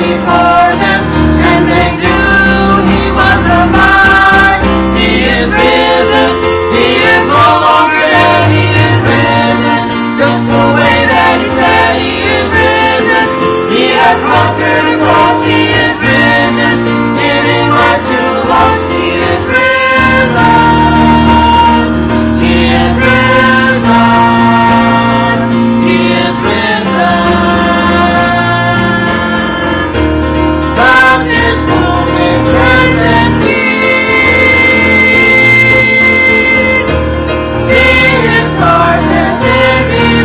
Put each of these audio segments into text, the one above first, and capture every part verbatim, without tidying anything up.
before them, and they knew he was alive. He is risen, he is no longer dead, he is risen, just the way that he said he is risen. He has conquered the cross, he is risen, giving life to the lost, he is risen. He is risen, he is risen. Touch his wounded hands and feet, see his scars and then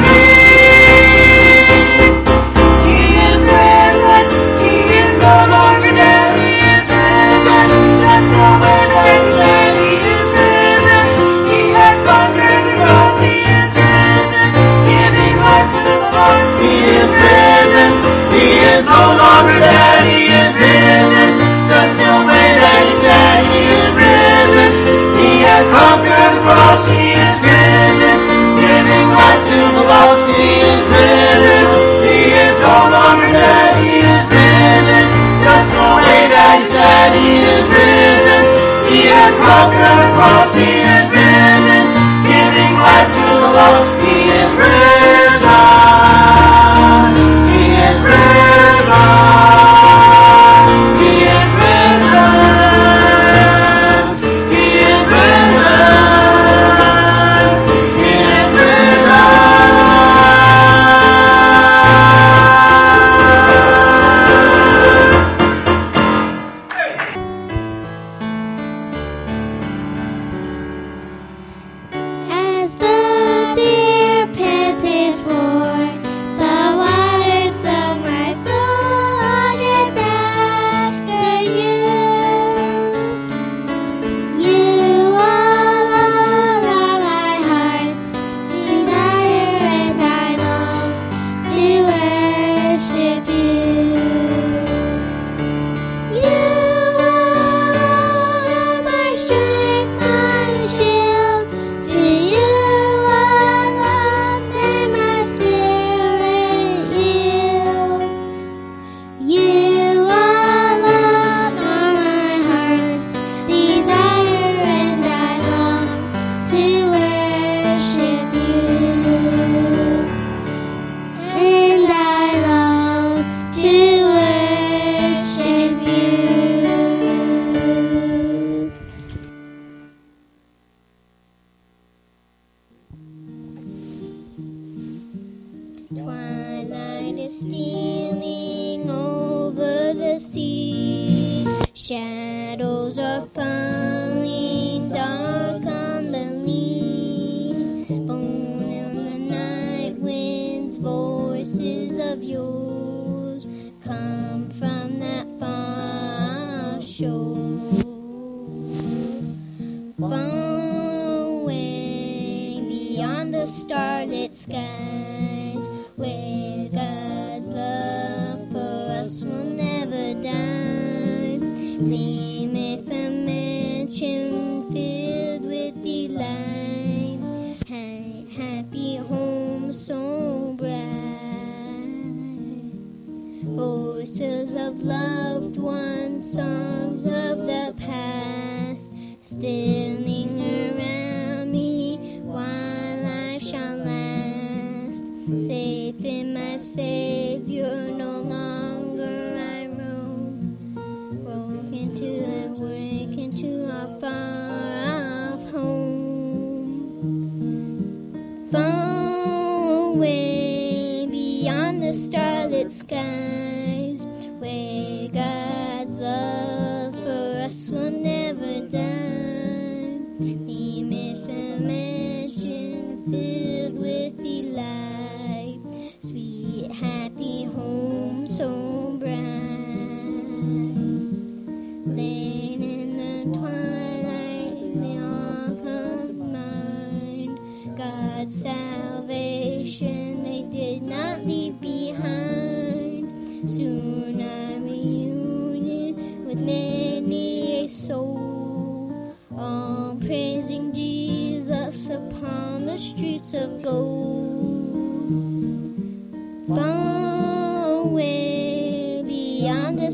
believe. He is risen, he is no longer dead, he is risen, just the way that he said he is risen. He has conquered the cross, he is risen, giving life to the lost. He is risen, he is no longer dead, he is risen, just the way that he said he is risen. He has conquered the cross, he is risen, giving life to the lost. He is risen, he is no longer dead, he is risen, just the way that he said he is risen. He has conquered the cross, he is risen, giving life to the lost. He is risen, he is risen, he is risen, he is risen, he is As the deer panted for the waters of my soul, longeth after you. You alone are my heart's desire, and I long to worship you. You alone are my strength, my shield. To you alone may my spirit yield. You alone are my heart's desire, and I long to worship you. And I long to worship you. Twilight is stealing over the sea. Shadows are falling dark on the leaves. Borne in the night winds, voices of yours come from that far shore. Far away beyond the starlit skies, where God's love for us will never die, gleameth a mansion filled with delight, ha- happy home so bright. Voices of loved ones, songs of the past, still linger around me while life shall last. Safe in my Savior, no longer I roam. Broken to the work into our far off home. Far away beyond the starlit skies, where God's love for us will never die. Beneath a mansion filled with delight, sweet happy home so bright. Late in the twilight, the ark of mine, God's salvation they did not leave behind. Soon I'm reunited with many a soul, all praising Jesus upon the streets of gold. Far away beyond the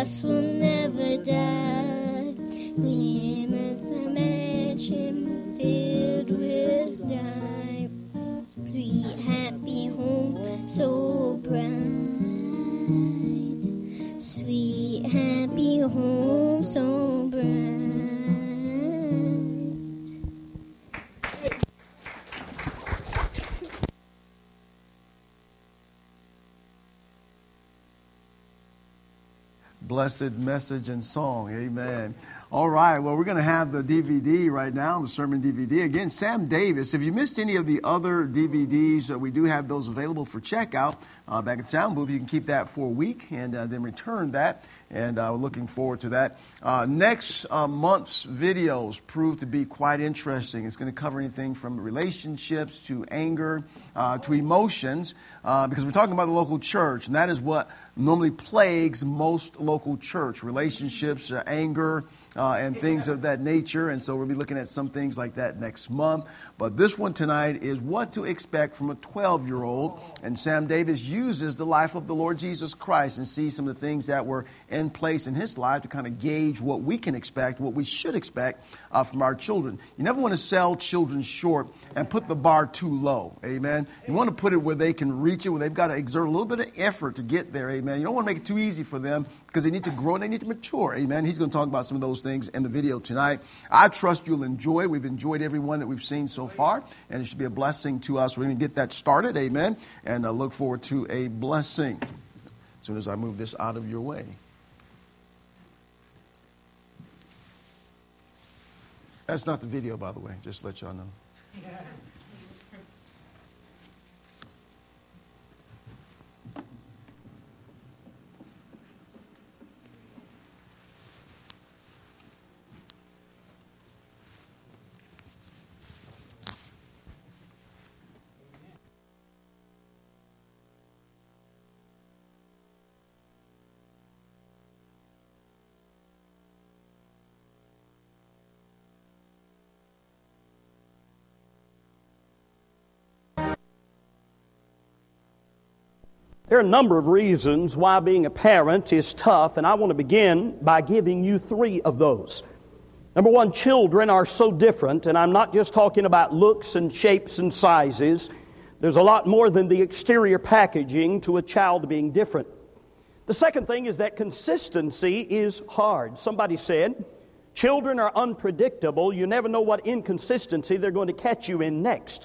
dust will never die. We live in a mansion filled with light. Sweet, happy home, so bright. Sweet, happy home, so bright. Blessed message and song. Amen. All right. Well, we're going to have the D V D right now, the sermon D V D. Again, Sam Davis. If you missed any of the other D V Ds, uh, we do have those available for checkout uh, back at the sound booth. You can keep that for a week and uh, then return that. And uh, we're looking forward to that. Uh, next uh, month's videos prove to be quite interesting. It's going to cover anything from relationships to anger uh, to emotions uh, because we're talking about the local church. And that is what normally plagues most local church, relationships, uh, anger, uh, and things of that nature. And so we'll be looking at some things like that next month. But this one tonight is what to expect from a twelve-year-old. And Sam Davis uses the life of the Lord Jesus Christ and sees some of the things that were in place in his life to kind of gauge what we can expect, what we should expect uh, from our children. You never want to sell children short and put the bar too low. Amen. You want to put it where they can reach it, where they've got to exert a little bit of effort to get there. Amen. You don't want to make it too easy for them because they need to grow and they need to mature. Amen. He's going to talk about some of those things in the video tonight. I trust you'll enjoy. We've enjoyed every one that we've seen so far, and it should be a blessing to us. We're going to get that started. Amen. And uh, look forward to a blessing as soon as I move this out of your way. That's not the video, by the way, just to let y'all know. There are a number of reasons why being a parent is tough, and I want to begin by giving you three of those. Number one, children are so different, and I'm not just talking about looks and shapes and sizes. There's a lot more than the exterior packaging to a child being different. The second thing is that consistency is hard. Somebody said, children are unpredictable. You never know what inconsistency they're going to catch you in next.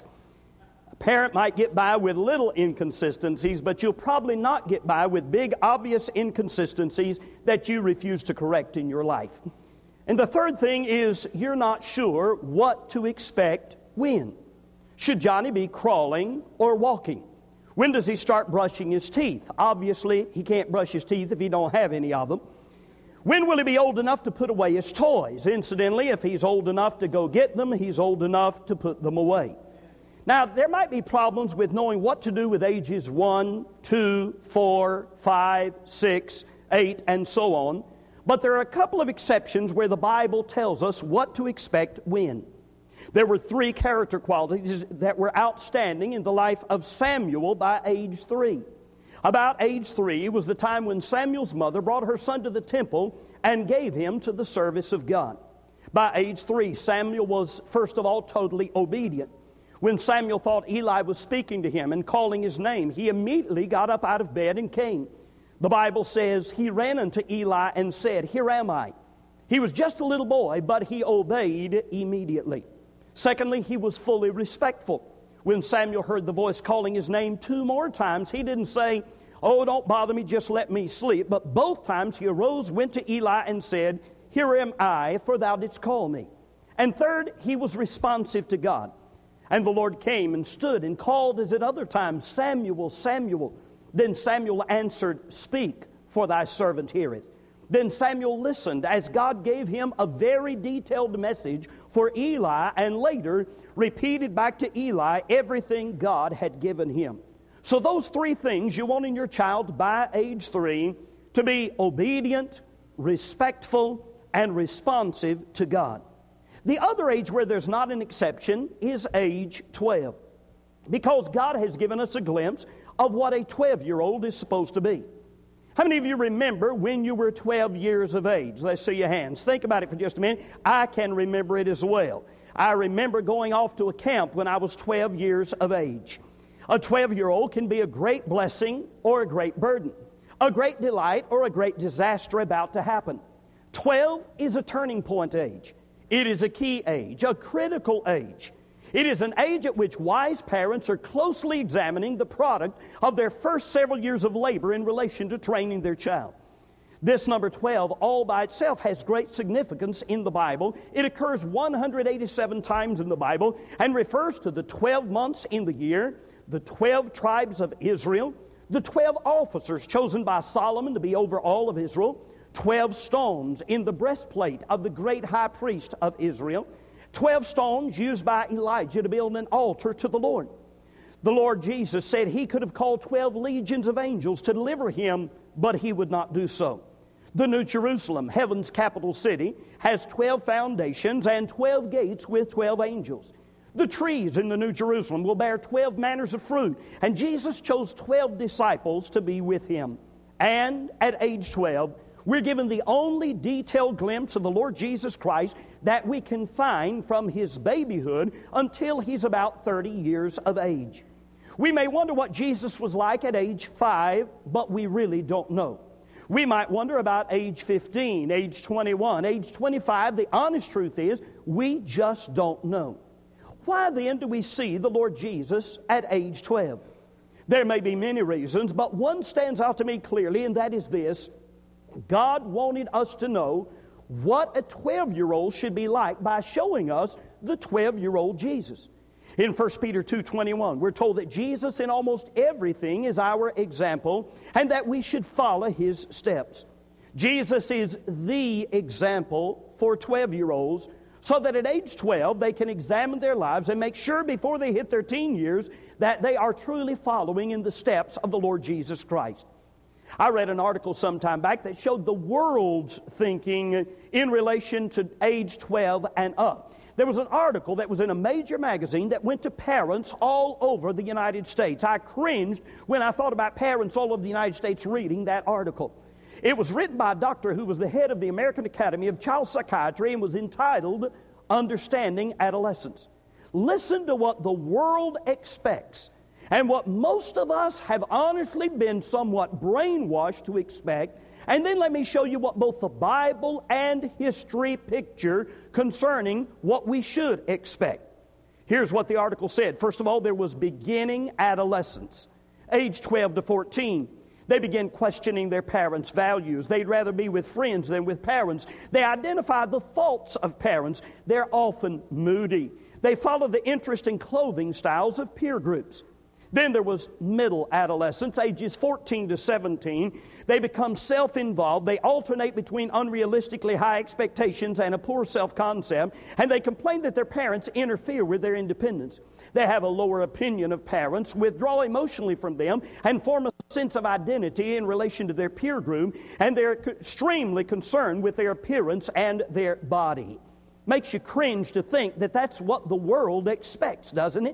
Parent might get by with little inconsistencies, but you'll probably not get by with big, obvious inconsistencies that you refuse to correct in your life. And the third thing is you're not sure what to expect when. Should Johnny be crawling or walking? When does he start brushing his teeth? Obviously, he can't brush his teeth if he don't have any of them. When will he be old enough to put away his toys? Incidentally, if he's old enough to go get them, he's old enough to put them away. Now, there might be problems with knowing what to do with ages one, two, four, five, six, eight, and so on. But there are a couple of exceptions where the Bible tells us what to expect when. There were three character qualities that were outstanding in the life of Samuel by age three. About age three was the time when Samuel's mother brought her son to the temple and gave him to the service of God. By age three, Samuel was, first of all, totally obedient. When Samuel thought Eli was speaking to him and calling his name, he immediately got up out of bed and came. The Bible says he ran unto Eli and said, "Here am I." He was just a little boy, but he obeyed immediately. Secondly, he was fully respectful. When Samuel heard the voice calling his name two more times, he didn't say, "Oh, don't bother me, just let me sleep." But both times he arose, went to Eli and said, "Here am I, for thou didst call me." And third, he was responsive to God. And the Lord came and stood and called as at other times, "Samuel, Samuel." Then Samuel answered, "Speak, for thy servant heareth." Then Samuel listened as God gave him a very detailed message for Eli, and later repeated back to Eli everything God had given him. So those three things you want in your child by age three: to be obedient, respectful, and responsive to God. The other age where there's not an exception is age twelve, because God has given us a glimpse of what a twelve-year-old is supposed to be. How many of you remember when you were twelve years of age? Let's see your hands. Think about it for just a minute. I can remember it as well. I remember going off to a camp when I was twelve years of age. A twelve-year-old can be a great blessing or a great burden, a great delight or a great disaster about to happen. twelve is a turning point age. It is a key age, a critical age. It is an age at which wise parents are closely examining the product of their first several years of labor in relation to training their child. This number twelve all by itself has great significance in the Bible. It occurs one hundred eighty-seven times in the Bible and refers to the twelve months in the year, the twelve tribes of Israel, the twelve officers chosen by Solomon to be over all of Israel, twelve stones in the breastplate of the great high priest of Israel, twelve stones used by Elijah to build an altar to the Lord. The Lord Jesus said he could have called twelve legions of angels to deliver him, but he would not do so. The New Jerusalem, heaven's capital city, has twelve foundations and twelve gates with twelve angels. The trees in the New Jerusalem will bear twelve manners of fruit, and Jesus chose twelve disciples to be with him. And at age twelve, we're given the only detailed glimpse of the Lord Jesus Christ that we can find from his babyhood until he's about thirty years of age. We may wonder what Jesus was like at age five, but we really don't know. We might wonder about age fifteen, age twenty-one, age twenty-five. The honest truth is, we just don't know. Why then do we see the Lord Jesus at age twelve? There may be many reasons, but one stands out to me clearly, and that is this. God wanted us to know what a twelve-year-old should be like by showing us the twelve-year-old Jesus. In First Peter two twenty-one, we're told that Jesus in almost everything is our example and that we should follow his steps. Jesus is the example for twelve-year-olds so that at age twelve they can examine their lives and make sure before they hit their teen years that they are truly following in the steps of the Lord Jesus Christ. I read an article some time back that showed the world's thinking in relation to age twelve and up. There was an article that was in a major magazine that went to parents all over the United States. I cringed when I thought about parents all over the United States reading that article. It was written by a doctor who was the head of the American Academy of Child Psychiatry and was entitled Understanding Adolescence. Listen to what the world expects and what most of us have honestly been somewhat brainwashed to expect. And then let me show you what both the Bible and history picture concerning what we should expect. Here's what the article said. First of all, there was beginning adolescence, age twelve to fourteen. They begin questioning their parents' values. They'd rather be with friends than with parents. They identify the faults of parents. They're often moody. They follow the interest in clothing styles of peer groups. Then there was middle adolescence, ages fourteen to seventeen. They become self-involved. They alternate between unrealistically high expectations and a poor self-concept, and they complain that their parents interfere with their independence. They have a lower opinion of parents, withdraw emotionally from them, and form a sense of identity in relation to their peer group, and they're extremely concerned with their appearance and their body. Makes you cringe to think that that's what the world expects, doesn't it?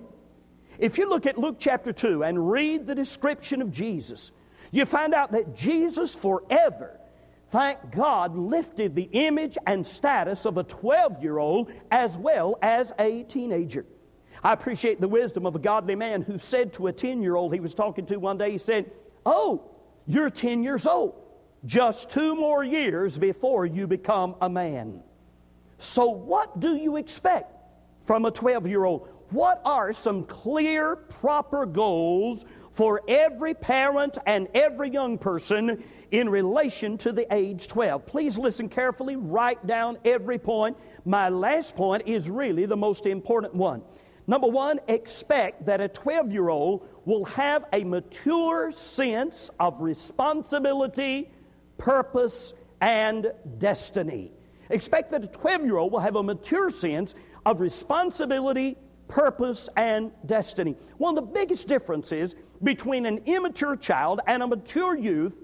If you look at Luke chapter two and read the description of Jesus, you find out that Jesus forever, thank God, lifted the image and status of a twelve-year-old as well as a teenager. I appreciate the wisdom of a godly man who said to a ten-year-old he was talking to one day, he said, "Oh, you're ten years old. Just two more years before you become a man." So what do you expect from a twelve-year-old? What are some clear, proper goals for every parent and every young person in relation to the age twelve? Please listen carefully, write down every point. My last point is really the most important one. Number one, expect that a twelve-year-old will have a mature sense of responsibility, purpose, and destiny. Expect that a twelve-year-old will have a mature sense of responsibility, purpose, and destiny. One of the biggest differences between an immature child and a mature youth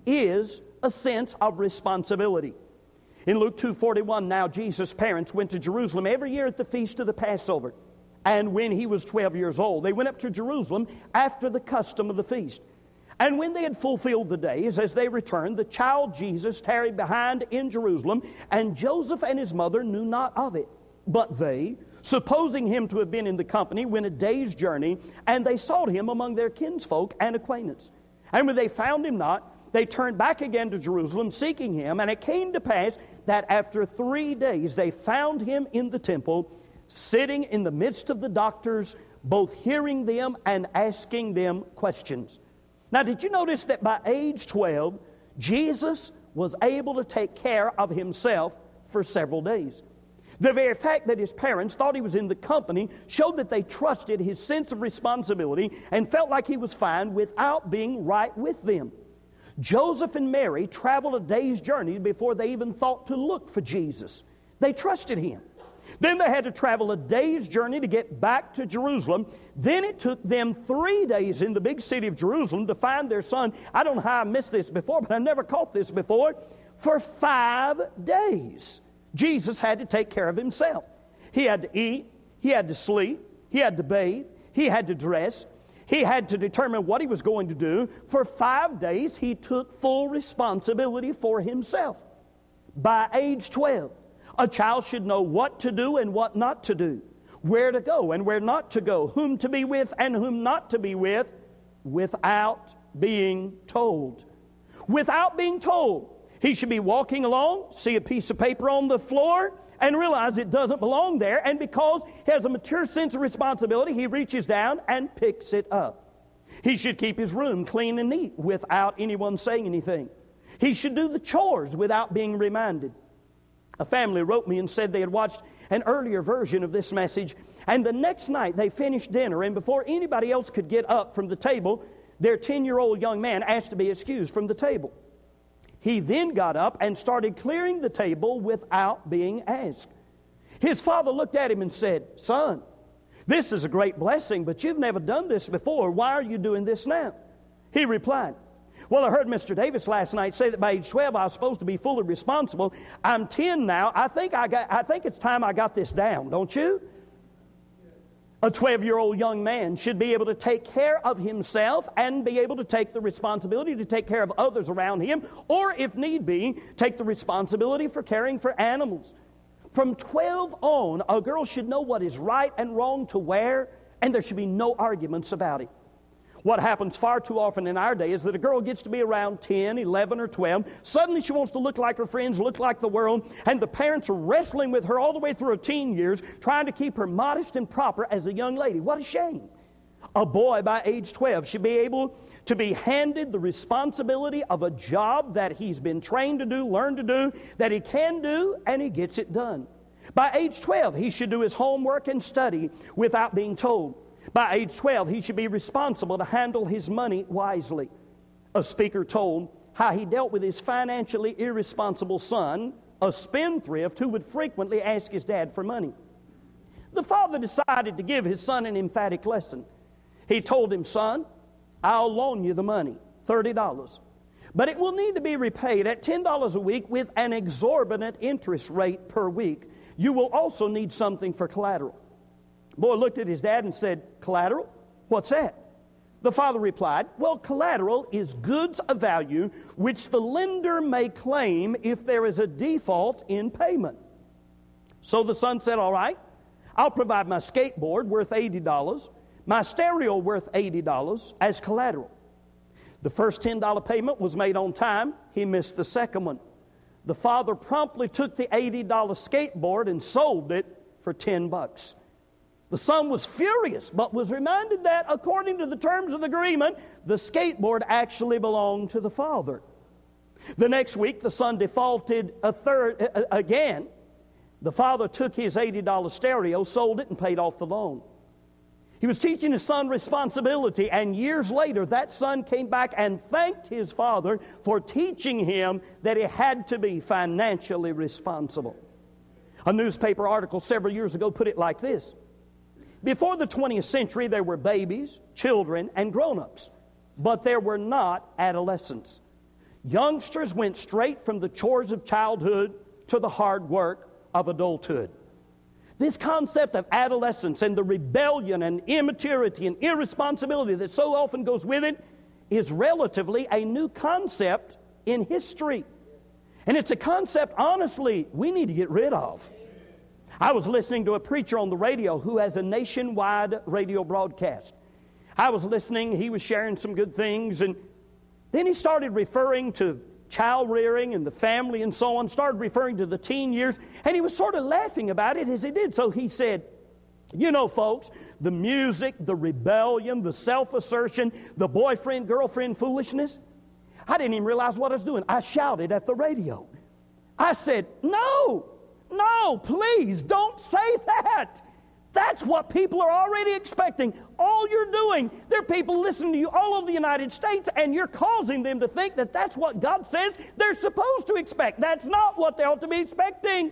is a sense of responsibility. In Luke two forty-one, now Jesus' parents went to Jerusalem every year at the feast of the Passover. And when he was twelve years old, they went up to Jerusalem after the custom of the feast. And when they had fulfilled the days, as they returned, the child Jesus tarried behind in Jerusalem, and Joseph and his mother knew not of it. But they, supposing him to have been in the company, went a day's journey, and they sought him among their kinsfolk and acquaintance. And when they found him not, they turned back again to Jerusalem, seeking him. And it came to pass that after three days they found him in the temple, sitting in the midst of the doctors, both hearing them and asking them questions. Now, did you notice that by age twelve, Jesus was able to take care of himself for several days? The very fact that his parents thought he was in the company showed that they trusted his sense of responsibility and felt like he was fine without being right with them. Joseph and Mary traveled a day's journey before they even thought to look for Jesus. They trusted him. Then they had to travel a day's journey to get back to Jerusalem. Then it took them three days in the big city of Jerusalem to find their son. I don't know how I missed this before, but I never caught this before. For five days, Jesus had to take care of himself. He had to eat, he had to sleep, he had to bathe, he had to dress, he had to determine what he was going to do. For five days, he took full responsibility for himself. By age twelve, a child should know what to do and what not to do, where to go and where not to go, whom to be with and whom not to be with, without being told. Without being told. He should be walking along, see a piece of paper on the floor, and realize it doesn't belong there. And because he has a mature sense of responsibility, he reaches down and picks it up. He should keep his room clean and neat without anyone saying anything. He should do the chores without being reminded. A family wrote me and said they had watched an earlier version of this message, and the next night they finished dinner, and before anybody else could get up from the table, their ten-year-old young man asked to be excused from the table. He then got up and started clearing the table without being asked. His father looked at him and said, "Son, this is a great blessing, but you've never done this before. Why are you doing this now?" He replied, "Well, I heard Mister Davis last night say that by age twelve I was supposed to be fully responsible. I'm ten now. I think I got I think it's time I got this down, don't you?" A twelve-year-old young man should be able to take care of himself and be able to take the responsibility to take care of others around him, or if need be, take the responsibility for caring for animals. From twelve on, a girl should know what is right and wrong to wear, and there should be no arguments about it. What happens far too often in our day is that a girl gets to be around ten, eleven, or twelve. Suddenly she wants to look like her friends, look like the world, and the parents are wrestling with her all the way through her teen years, trying to keep her modest and proper as a young lady. What a shame. A boy by age twelve should be able to be handed the responsibility of a job that he's been trained to do, learned to do, that he can do, and he gets it done. By age twelve, he should do his homework and study without being told. By age twelve, he should be responsible to handle his money wisely. A speaker told how he dealt with his financially irresponsible son, a spendthrift who would frequently ask his dad for money. The father decided to give his son an emphatic lesson. He told him, "Son, I'll loan you the money, thirty dollars. But it will need to be repaid at ten dollars a week with an exorbitant interest rate per week. You will also need something for collateral." Boy looked at his dad and said, "Collateral? What's that?" The father replied, "Well, collateral is goods of value which the lender may claim if there is a default in payment." So the son said, "All right, I'll provide my skateboard worth eighty dollars, my stereo worth eighty dollars as collateral." The first ten dollars payment was made on time. He missed the second one. The father promptly took the eighty dollars skateboard and sold it for ten bucks. The son was furious, but was reminded that, according to the terms of the agreement, the skateboard actually belonged to the father. The next week, the son defaulted a third uh, again. The father took his eighty dollars stereo, sold it, and paid off the loan. He was teaching his son responsibility, and years later, that son came back and thanked his father for teaching him that he had to be financially responsible. A newspaper article several years ago put it like this: before the twentieth century, there were babies, children, and grown-ups, but there were not adolescents. Youngsters went straight from the chores of childhood to the hard work of adulthood. This concept of adolescence and the rebellion and immaturity and irresponsibility that so often goes with it is relatively a new concept in history. And it's a concept, honestly, we need to get rid of. I was listening to a preacher on the radio who has a nationwide radio broadcast. I was listening, he was sharing some good things, and then he started referring to child rearing and the family and so on, started referring to the teen years, and he was sort of laughing about it as he did. So he said, you know, folks, the music, the rebellion, the self-assertion, the boyfriend-girlfriend foolishness, I didn't even realize what I was doing. I shouted at the radio. I said, no, no, please don't say that. That's what people are already expecting. All you're doing, there are people listening to you all over the United States, and you're causing them to think that that's what God says they're supposed to expect. That's not what they ought to be expecting.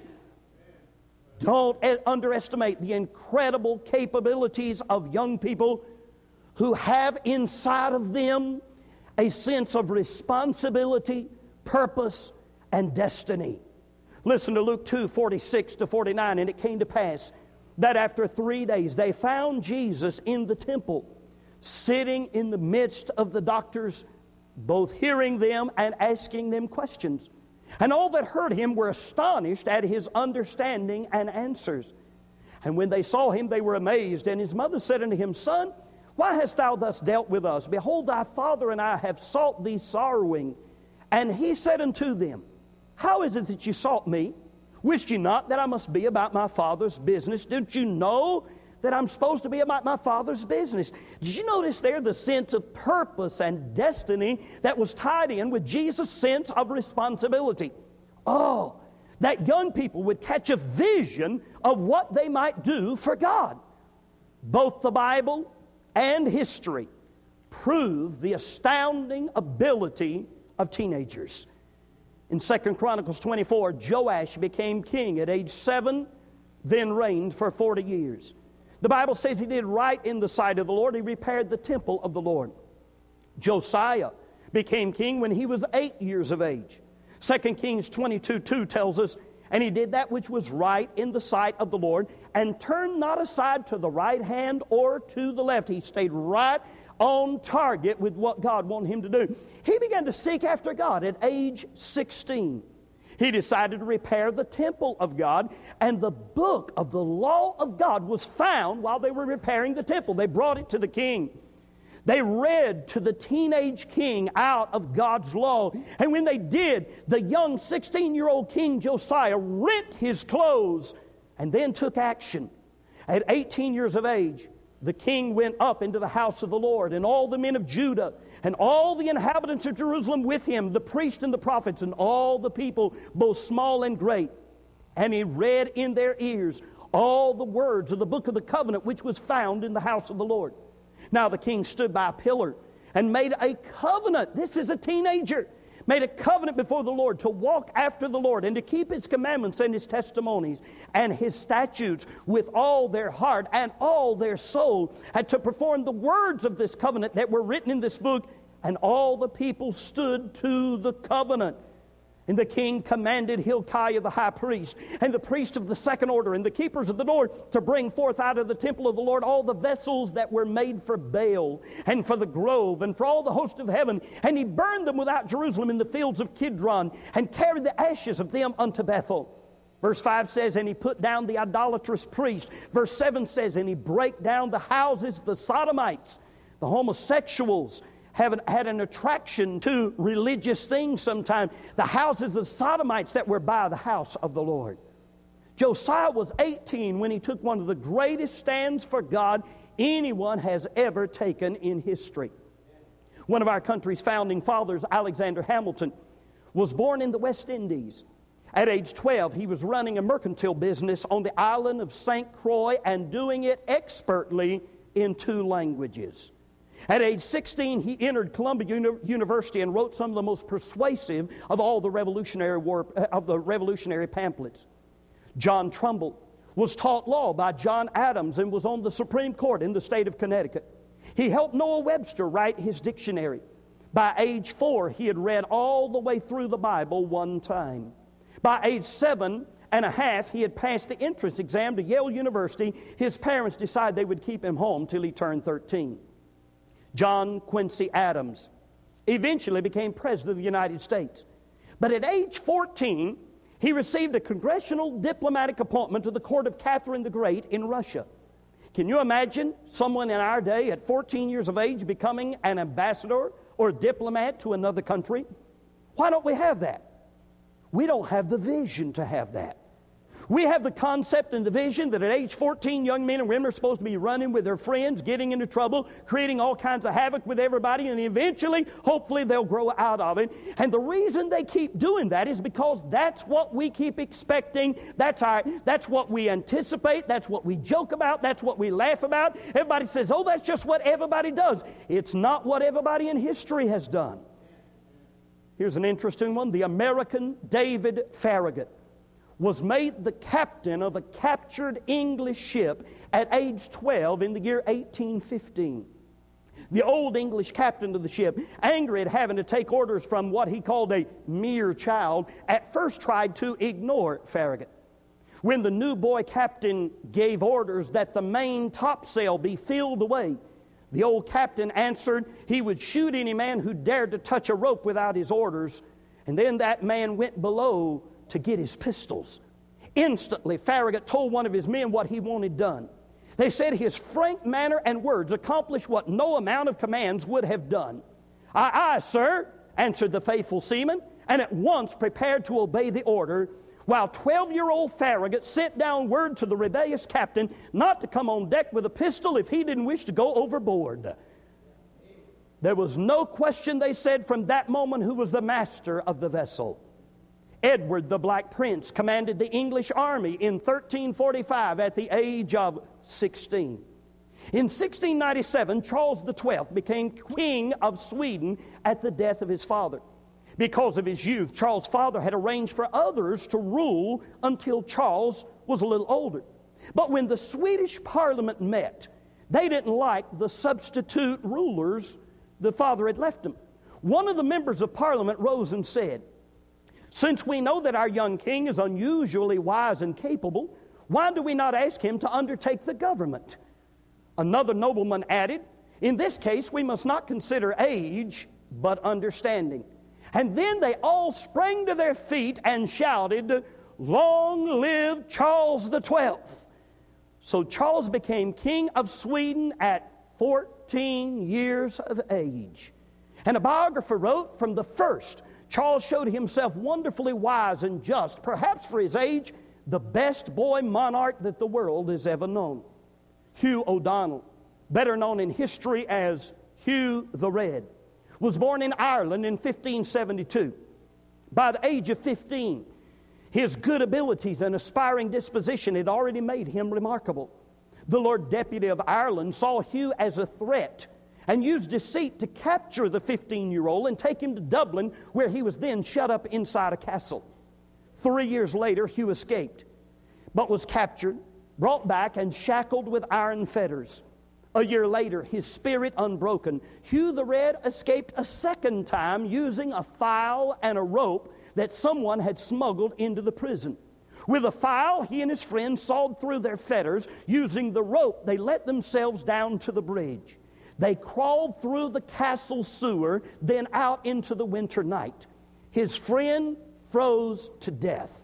Don't underestimate the incredible capabilities of young people who have inside of them a sense of responsibility, purpose, and destiny. Listen to Luke two, forty-six to forty-nine. And it came to pass that after three days they found Jesus in the temple, sitting in the midst of the doctors, both hearing them and asking them questions. And all that heard him were astonished at his understanding and answers. And when they saw him, they were amazed. And his mother said unto him, Son, why hast thou thus dealt with us? Behold, thy father and I have sought thee sorrowing. And he said unto them, How is it that you sought me? Wist ye not that I must be about my Father's business? Didn't you know that I'm supposed to be about my Father's business? Did you notice there the sense of purpose and destiny that was tied in with Jesus' sense of responsibility? Oh, that young people would catch a vision of what they might do for God. Both the Bible and history prove the astounding ability of teenagers. In Second Chronicles twenty-four, Joash became king at age seven, then reigned for forty years. The Bible says he did right in the sight of the Lord. He repaired the temple of the Lord. Josiah became king when he was eight years of age. Second Kings twenty-two two tells us, And he did that which was right in the sight of the Lord, and turned not aside to the right hand or to the left. He stayed right on target with what God wanted him to do. He began to seek after God at age sixteen. He decided to repair the temple of God, and the book of the law of God was found while they were repairing the temple. They brought it to the king. They read to the teenage king out of God's law. And when they did, the young sixteen-year-old King Josiah rent his clothes and then took action. At eighteen years of age, the king went up into the house of the Lord, and all the men of Judah and all the inhabitants of Jerusalem with him, the priests and the prophets and all the people, both small and great. And he read in their ears all the words of the book of the covenant which was found in the house of the Lord. Now the king stood by a pillar and made a covenant. This is a teenager. Made a covenant before the Lord to walk after the Lord and to keep his commandments and his testimonies and his statutes with all their heart and all their soul, and to perform the words of this covenant that were written in this book. And all the people stood to the covenant. And the king commanded Hilkiah the high priest, and the priest of the second order, and the keepers of the door, to bring forth out of the temple of the Lord all the vessels that were made for Baal, and for the grove, and for all the host of heaven. And he burned them without Jerusalem in the fields of Kidron, and carried the ashes of them unto Bethel. Verse five says, and he put down the idolatrous priest. Verse seven says, and he brake down the houses, the sodomites, the homosexuals, Have had an attraction to religious things sometimes. The houses of the sodomites that were by the house of the Lord. Josiah was eighteen when he took one of the greatest stands for God anyone has ever taken in history. One of our country's founding fathers, Alexander Hamilton, was born in the West Indies. At age twelve, he was running a mercantile business on the island of Saint Croix and doing it expertly in two languages. At age sixteen, he entered Columbia Uni- University and wrote some of the most persuasive of all the Revolutionary War of the Revolutionary pamphlets. John Trumbull was taught law by John Adams and was on the Supreme Court in the state of Connecticut. He helped Noah Webster write his dictionary. By age four, he had read all the way through the Bible one time. By age seven and a half, he had passed the entrance exam to Yale University. His parents decided they would keep him home till he turned thirteen. John Quincy Adams Eventually became President of the United States. But at age fourteen, he received a congressional diplomatic appointment to the court of Catherine the Great in Russia. Can you imagine someone in our day at fourteen years of age becoming an ambassador or a diplomat to another country? Why don't we have that? We don't have the vision to have that. We have the concept and the vision that at age fourteen, young men and women are supposed to be running with their friends, getting into trouble, creating all kinds of havoc with everybody, and eventually, hopefully, they'll grow out of it. And the reason they keep doing that is because that's what we keep expecting. That's our, that's what we anticipate. That's what we joke about. That's what we laugh about. Everybody says, oh, that's just what everybody does. It's not what everybody in history has done. Here's an interesting one. The American David Farragut was made the captain of a captured English ship at age twelve in the year eighteen fifteen. The old English captain of the ship, angry at having to take orders from what he called a mere child, at first tried to ignore Farragut. When the new boy captain gave orders that the main topsail be filled away, the old captain answered he would shoot any man who dared to touch a rope without his orders, and then that man went below to get his pistols. Instantly, Farragut told one of his men what he wanted done. They said his frank manner and words accomplished what no amount of commands would have done. Aye, aye, sir, answered the faithful seaman, and at once prepared to obey the order, while twelve-year-old Farragut sent down word to the rebellious captain not to come on deck with a pistol if he didn't wish to go overboard. There was no question, they said, from that moment who was the master of the vessel. Edward the Black Prince commanded the English army in thirteen forty-five at the age of sixteen. In sixteen ninety-seven, Charles the twelfth became King of Sweden at the death of his father. Because of his youth, Charles' father had arranged for others to rule until Charles was a little older. But when the Swedish Parliament met, they didn't like the substitute rulers the father had left them. One of the members of Parliament rose and said, "Since we know that our young king is unusually wise and capable, why do we not ask him to undertake the government?" Another nobleman added, "In this case, we must not consider age, but understanding." And then they all sprang to their feet and shouted, "Long live Charles the twelfth!" So Charles became King of Sweden at fourteen years of age. And a biographer wrote, "From the first, Charles showed himself wonderfully wise and just, perhaps for his age, the best boy monarch that the world has ever known." Hugh O'Donnell, better known in history as Hugh the Red, was born in Ireland in fifteen seventy-two. By the age of fifteen, his good abilities and aspiring disposition had already made him remarkable. The Lord Deputy of Ireland saw Hugh as a threat and used deceit to capture the fifteen-year-old and take him to Dublin, where he was then shut up inside a castle. Three years later, Hugh escaped, but was captured, brought back, and shackled with iron fetters. A year later, his spirit unbroken, Hugh the Red escaped a second time using a file and a rope that someone had smuggled into the prison. With a file, he and his friends sawed through their fetters. Using the rope, they let themselves down to the bridge. They crawled through the castle sewer, then out into the winter night. His friend froze to death.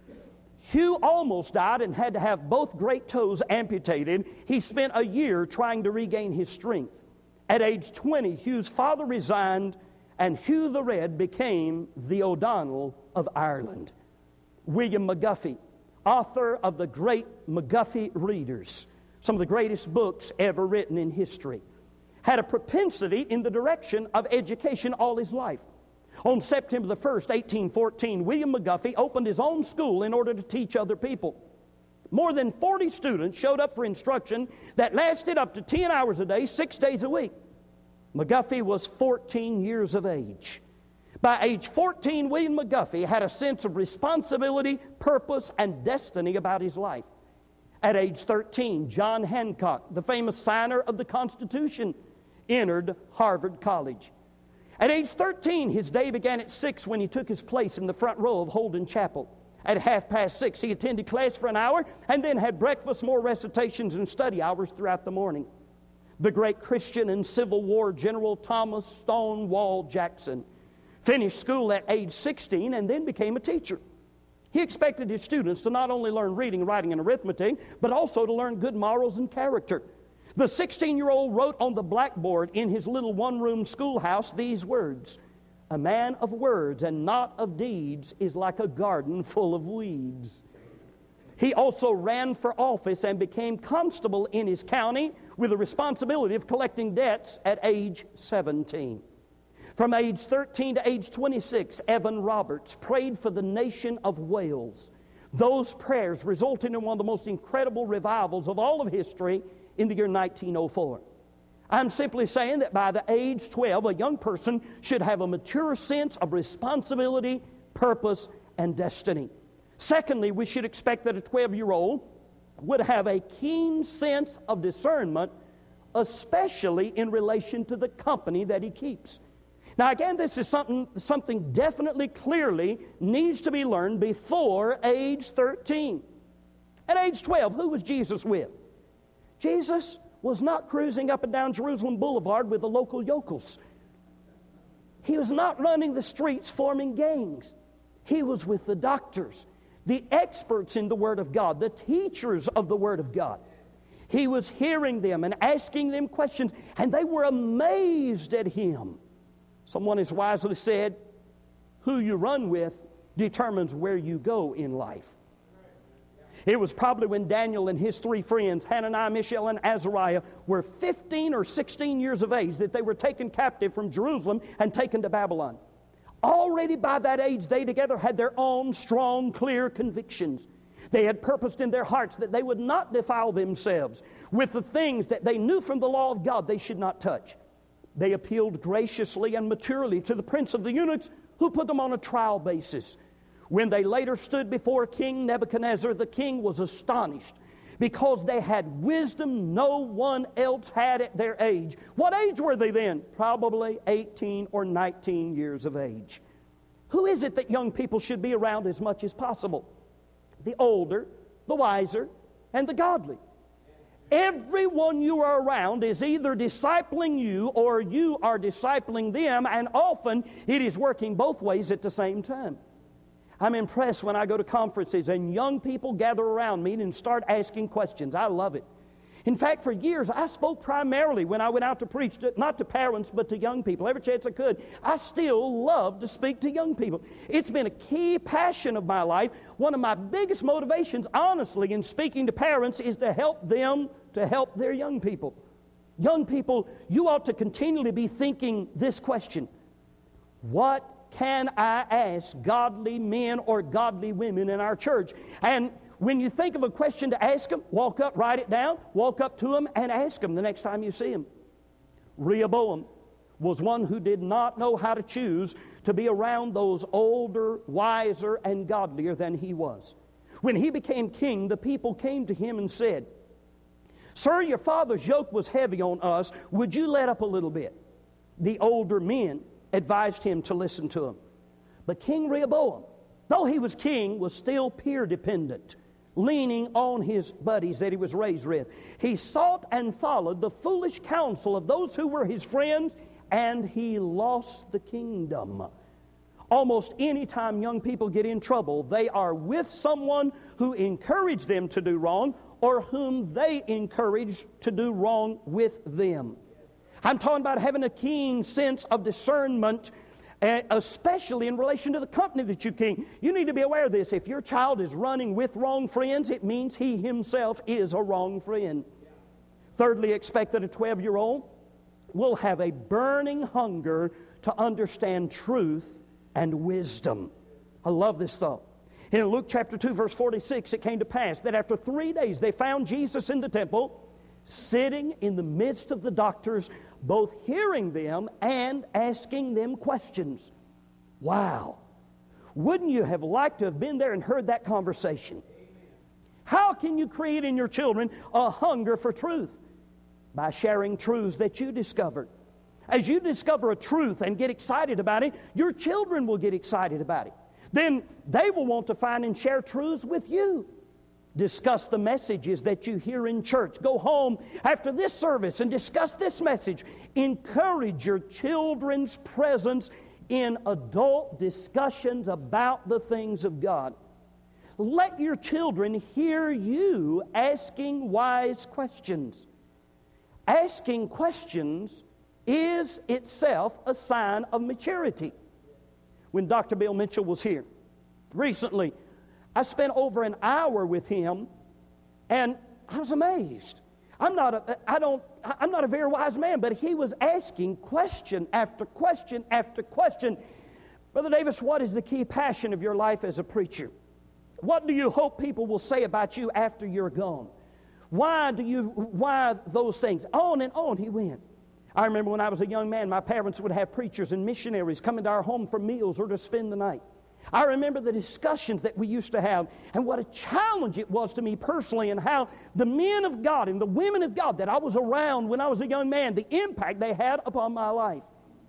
Hugh almost died and had to have both great toes amputated. He spent a year trying to regain his strength. At age twenty, Hugh's father resigned, and Hugh the Red became the O'Donnell of Ireland. William McGuffey, author of the great McGuffey Readers, some of the greatest books ever written in history, had a propensity in the direction of education all his life. On September the first, eighteen fourteen, William McGuffey opened his own school in order to teach other people. More than forty students showed up for instruction that lasted up to ten hours a day, six days a week. McGuffey was fourteen years of age. By age fourteen, William McGuffey had a sense of responsibility, purpose, and destiny about his life. At age thirteen, John Hancock, the famous signer of the Constitution, entered Harvard College. At age thirteen, his day began at six when he took his place in the front row of Holden Chapel. At half past six, he attended class for an hour and then had breakfast, more recitations, and study hours throughout the morning. The great Christian and Civil War General Thomas Stonewall Jackson finished school at age sixteen and then became a teacher. He expected his students to not only learn reading, writing, and arithmetic, but also to learn good morals and character. The sixteen-year-old wrote on the blackboard in his little one-room schoolhouse these words: "A man of words and not of deeds is like a garden full of weeds." He also ran for office and became constable in his county with the responsibility of collecting debts at age seventeen. From age thirteen to age twenty-six, Evan Roberts prayed for the nation of Wales. Those prayers resulted in one of the most incredible revivals of all of history in the year nineteen oh four. I'm simply saying that by the age twelve, a young person should have a mature sense of responsibility, purpose, and destiny. Secondly, we should expect that a twelve-year-old would have a keen sense of discernment, especially in relation to the company that he keeps. Now again, this is something, something definitely, clearly needs to be learned before age thirteen. At age twelve, who was Jesus with? Jesus was not cruising up and down Jerusalem Boulevard with the local yokels. He was not running the streets forming gangs. He was with the doctors, the experts in the Word of God, the teachers of the Word of God. He was hearing them and asking them questions, and they were amazed at him. Someone has wisely said, who you run with determines where you go in life. It was probably when Daniel and his three friends, Hananiah, Mishael, and Azariah, were fifteen or sixteen years of age that they were taken captive from Jerusalem and taken to Babylon. Already by that age, they together had their own strong, clear convictions. They had purposed in their hearts that they would not defile themselves with the things that they knew from the law of God they should not touch. They appealed graciously and maturely to the prince of the eunuchs, who put them on a trial basis. When they later stood before King Nebuchadnezzar, the king was astonished because they had wisdom no one else had at their age. What age were they then? Probably eighteen or nineteen years of age. Who is it that young people should be around as much as possible? The older, the wiser, and the godly. Everyone you are around is either discipling you or you are discipling them, and often it is working both ways at the same time. I'm impressed when I go to conferences and young people gather around me and start asking questions. I love it. In fact, for years, I spoke primarily when I went out to preach, to, not to parents, but to young people. Every chance I could, I still love to speak to young people. It's been a key passion of my life. One of my biggest motivations, honestly, in speaking to parents is to help them to help their young people. Young people, you ought to continually be thinking this question: what can I ask godly men or godly women in our church? And when you think of a question to ask them, walk up, write it down, walk up to them and ask them the next time you see them. Rehoboam was one who did not know how to choose to be around those older, wiser, and godlier than he was. When he became king, the people came to him and said, "Sir, your father's yoke was heavy on us. Would you let up a little bit?" The older men advised him to listen to him. But King Rehoboam, though he was king, was still peer dependent, leaning on his buddies that he was raised with. He sought and followed the foolish counsel of those who were his friends, and he lost the kingdom. Almost any time young people get in trouble, they are with someone who encouraged them to do wrong or whom they encouraged to do wrong with them. I'm talking about having a keen sense of discernment, Uh, especially in relation to the company that you keep. You need to be aware of this. If your child is running with wrong friends, it means he himself is a wrong friend. Thirdly, expect that a twelve-year-old will have a burning hunger to understand truth and wisdom. I love this thought. In Luke chapter two, verse forty-six, it came to pass that after three days they found Jesus in the temple, sitting in the midst of the doctors, both hearing them and asking them questions. Wow. Wouldn't you have liked to have been there and heard that conversation? How can you create in your children a hunger for truth? By sharing truths that you discovered. As you discover a truth and get excited about it, your children will get excited about it. Then they will want to find and share truths with you. Discuss the messages that you hear in church. Go home after this service and discuss this message. Encourage your children's presence in adult discussions about the things of God. Let your children hear you asking wise questions. Asking questions is itself a sign of maturity. When Doctor Bill Mitchell was here recently, I spent over an hour with him, and I was amazed. I'm not a, I don't, I'm not a very wise man, but he was asking question after question after question. Brother Davis, what is the key passion of your life as a preacher? What do you hope people will say about you after you're gone? Why do you, why those things? On and on he went. I remember when I was a young man, my parents would have preachers and missionaries come into our home for meals or to spend the night. I remember the discussions that we used to have and what a challenge it was to me personally, and how the men of God and the women of God that I was around when I was a young man, the impact they had upon my life.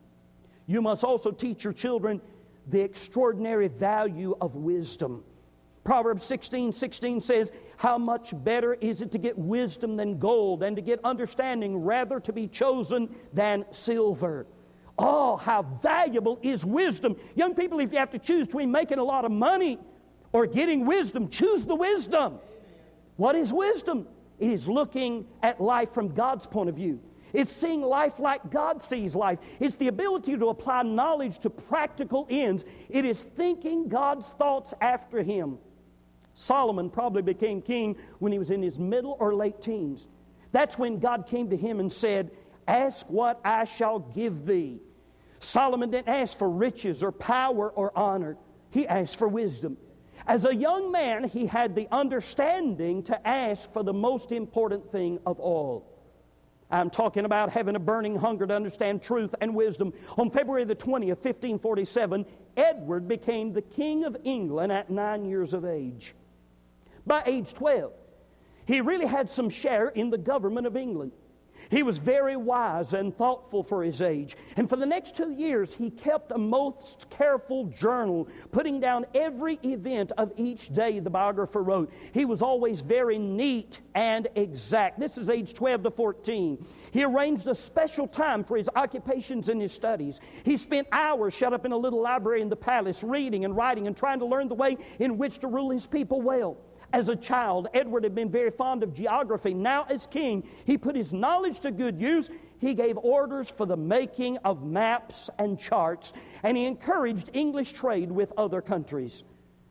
You must also teach your children the extraordinary value of wisdom. Proverbs sixteen sixteen says, how much better is it to get wisdom than gold, and to get understanding rather to be chosen than silver. Oh, how valuable is wisdom. Young people, if you have to choose between making a lot of money or getting wisdom, choose the wisdom. What is wisdom? It is looking at life from God's point of view. It's seeing life like God sees life. It's the ability to apply knowledge to practical ends. It is thinking God's thoughts after Him. Solomon probably became king when he was in his middle or late teens. That's when God came to him and said, ask what I shall give thee. Solomon didn't ask for riches or power or honor. He asked for wisdom. As a young man, he had the understanding to ask for the most important thing of all. I'm talking about having a burning hunger to understand truth and wisdom. On February the twentieth, fifteen forty-seven, Edward became the King of England at nine years of age. By age twelve, he really had some share in the government of England. He was very wise and thoughtful for his age. And for the next two years, he kept a most careful journal, putting down every event of each day, the biographer wrote. He was always very neat and exact. This is age twelve to fourteen. He arranged a special time for his occupations and his studies. He spent hours shut up in a little library in the palace, reading and writing and trying to learn the way in which to rule his people well. As a child, Edward had been very fond of geography. Now as king, he put his knowledge to good use. He gave orders for the making of maps and charts, and he encouraged English trade with other countries.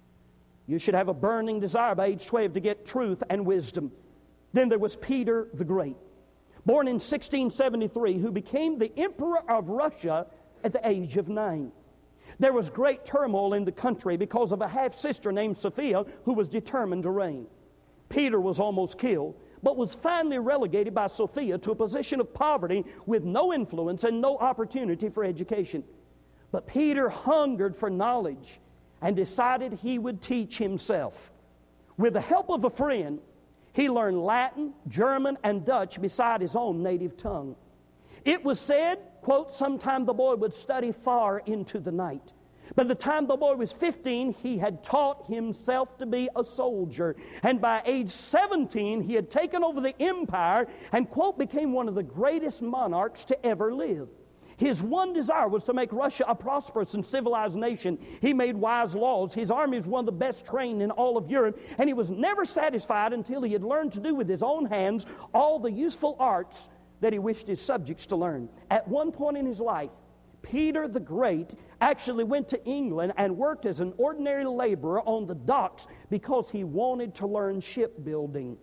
You should have a burning desire by age twelve to get truth and wisdom. Then there was Peter the Great, born in sixteen seventy-three, who became the emperor of Russia at the age of nine. There was great turmoil in the country because of a half-sister named Sophia who was determined to reign. Peter was almost killed, but was finally relegated by Sophia to a position of poverty with no influence and no opportunity for education. But Peter hungered for knowledge and decided he would teach himself. With the help of a friend, he learned Latin, German, and Dutch beside his own native tongue. It was said, quote, sometime the boy would study far into the night. By the time the boy was fifteen, he had taught himself to be a soldier. And by age seventeen, he had taken over the empire and, quote, became one of the greatest monarchs to ever live. His one desire was to make Russia a prosperous and civilized nation. He made wise laws. His army was one of the best trained in all of Europe. And he was never satisfied until he had learned to do with his own hands all the useful arts that he wished his subjects to learn. At one point in his life, Peter the Great actually went to England and worked as an ordinary laborer on the docks because he wanted to learn shipbuilding.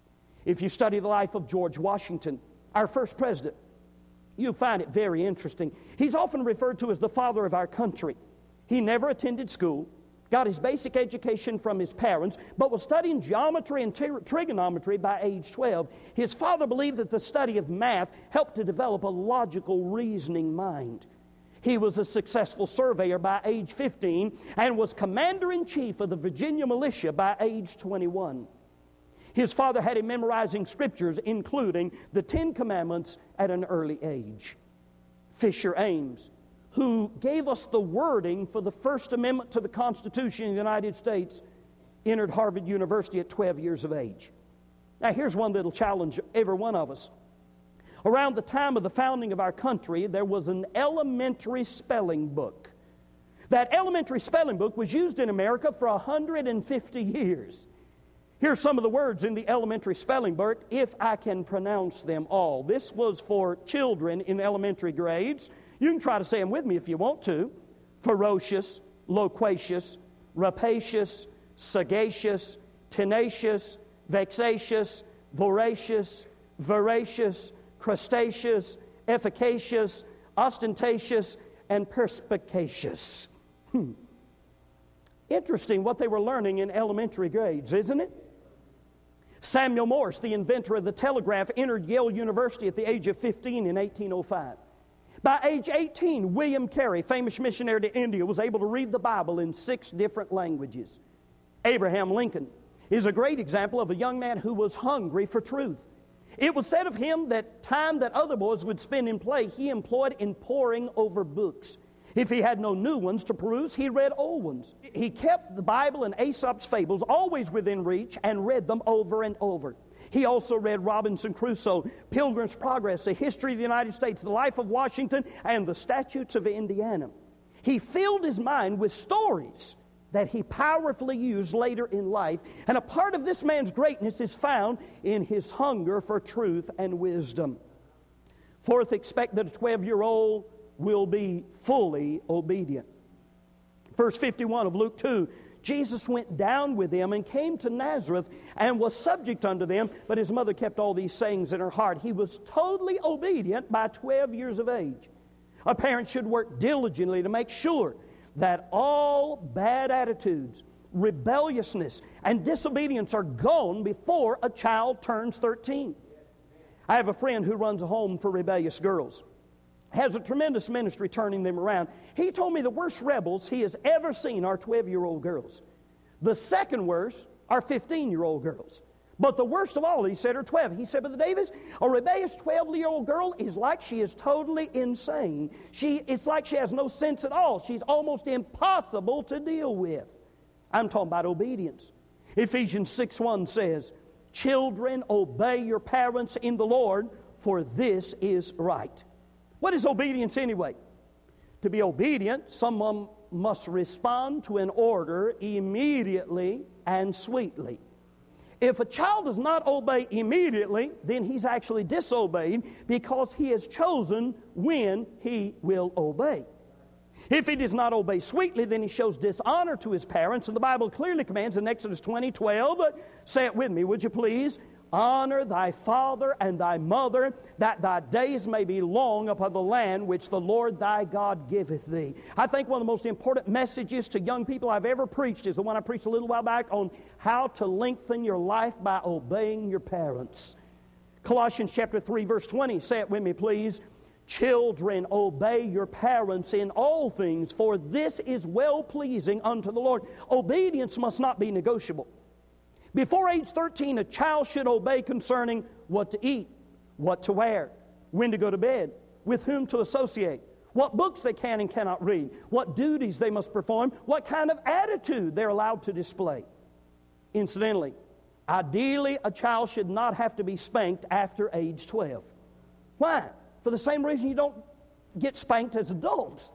If you study the life of George Washington, our first president, you'll find it very interesting. He's often referred to as the father of our country. He never attended school, got his basic education from his parents, but was studying geometry and tri- trigonometry by age twelve. His father believed that the study of math helped to develop a logical, reasoning mind. He was a successful surveyor by age fifteen and was commander-in-chief of the Virginia militia by age twenty-one. His father had him memorizing scriptures, including the Ten Commandments, at an early age. Fisher Ames, who gave us the wording for the First Amendment to the Constitution of the United States, entered Harvard University at twelve years of age. Now, here's one that'll challenge every one of us. Around the time of the founding of our country, there was an elementary spelling book. That elementary spelling book was used in America for one hundred fifty years. Here's some of the words in the elementary spelling book, if I can pronounce them all. This was for children in elementary grades. You can try to say them with me if you want to. Ferocious, loquacious, rapacious, sagacious, tenacious, vexatious, voracious, voracious, crustaceous, efficacious, ostentatious, and perspicacious. Hmm. Interesting what they were learning in elementary grades, isn't it? Samuel Morse, the inventor of the telegraph, entered Yale University at the age of fifteen in eighteen oh five. By age eighteen, William Carey, famous missionary to India, was able to read the Bible in six different languages. Abraham Lincoln is a great example of a young man who was hungry for truth. It was said of him that time that other boys would spend in play, he employed in poring over books. If he had no new ones to peruse, he read old ones. He kept the Bible and Aesop's fables always within reach and read them over and over. He also read Robinson Crusoe, Pilgrim's Progress, the history of the United States, the life of Washington, and the statutes of Indiana. He filled his mind with stories that he powerfully used later in life. And a part of this man's greatness is found in his hunger for truth and wisdom. Fourth, expect that a twelve-year-old will be fully obedient. Verse fifty-one of Luke two, Jesus went down with them and came to Nazareth and was subject unto them, but his mother kept all these sayings in her heart. He was totally obedient by twelve years of age. A parent should work diligently to make sure that all bad attitudes, rebelliousness, and disobedience are gone before a child turns thirteen. I have a friend who runs a home for rebellious girls. Has a tremendous ministry turning them around. He told me the worst rebels he has ever seen are twelve-year-old girls. The second worst are fifteen-year-old girls. But the worst of all, he said, are twelve. He said, Brother Davis, a rebellious twelve-year-old girl is like she is totally insane. She, it's like she has no sense at all. She's almost impossible to deal with. I'm talking about obedience. Ephesians six one says, children, obey your parents in the Lord, for this is right. What is obedience anyway? To be obedient, someone must respond to an order immediately and sweetly. If a child does not obey immediately, then he's actually disobeyed because he has chosen when he will obey. If he does not obey sweetly, then he shows dishonor to his parents. And the Bible clearly commands in Exodus twenty twelve, say it with me, would you please? Honor thy father and thy mother, that thy days may be long upon the land which the Lord thy God giveth thee. I think one of the most important messages to young people I've ever preached is the one I preached a little while back on how to lengthen your life by obeying your parents. Colossians chapter three, verse twenty, say it with me, please. Children, obey your parents in all things, for this is well-pleasing unto the Lord. Obedience must not be negotiable. Before age thirteen, a child should obey concerning what to eat, what to wear, when to go to bed, with whom to associate, what books they can and cannot read, what duties they must perform, what kind of attitude they're allowed to display. Incidentally, ideally, a child should not have to be spanked after age twelve. Why? For the same reason you don't get spanked as adults.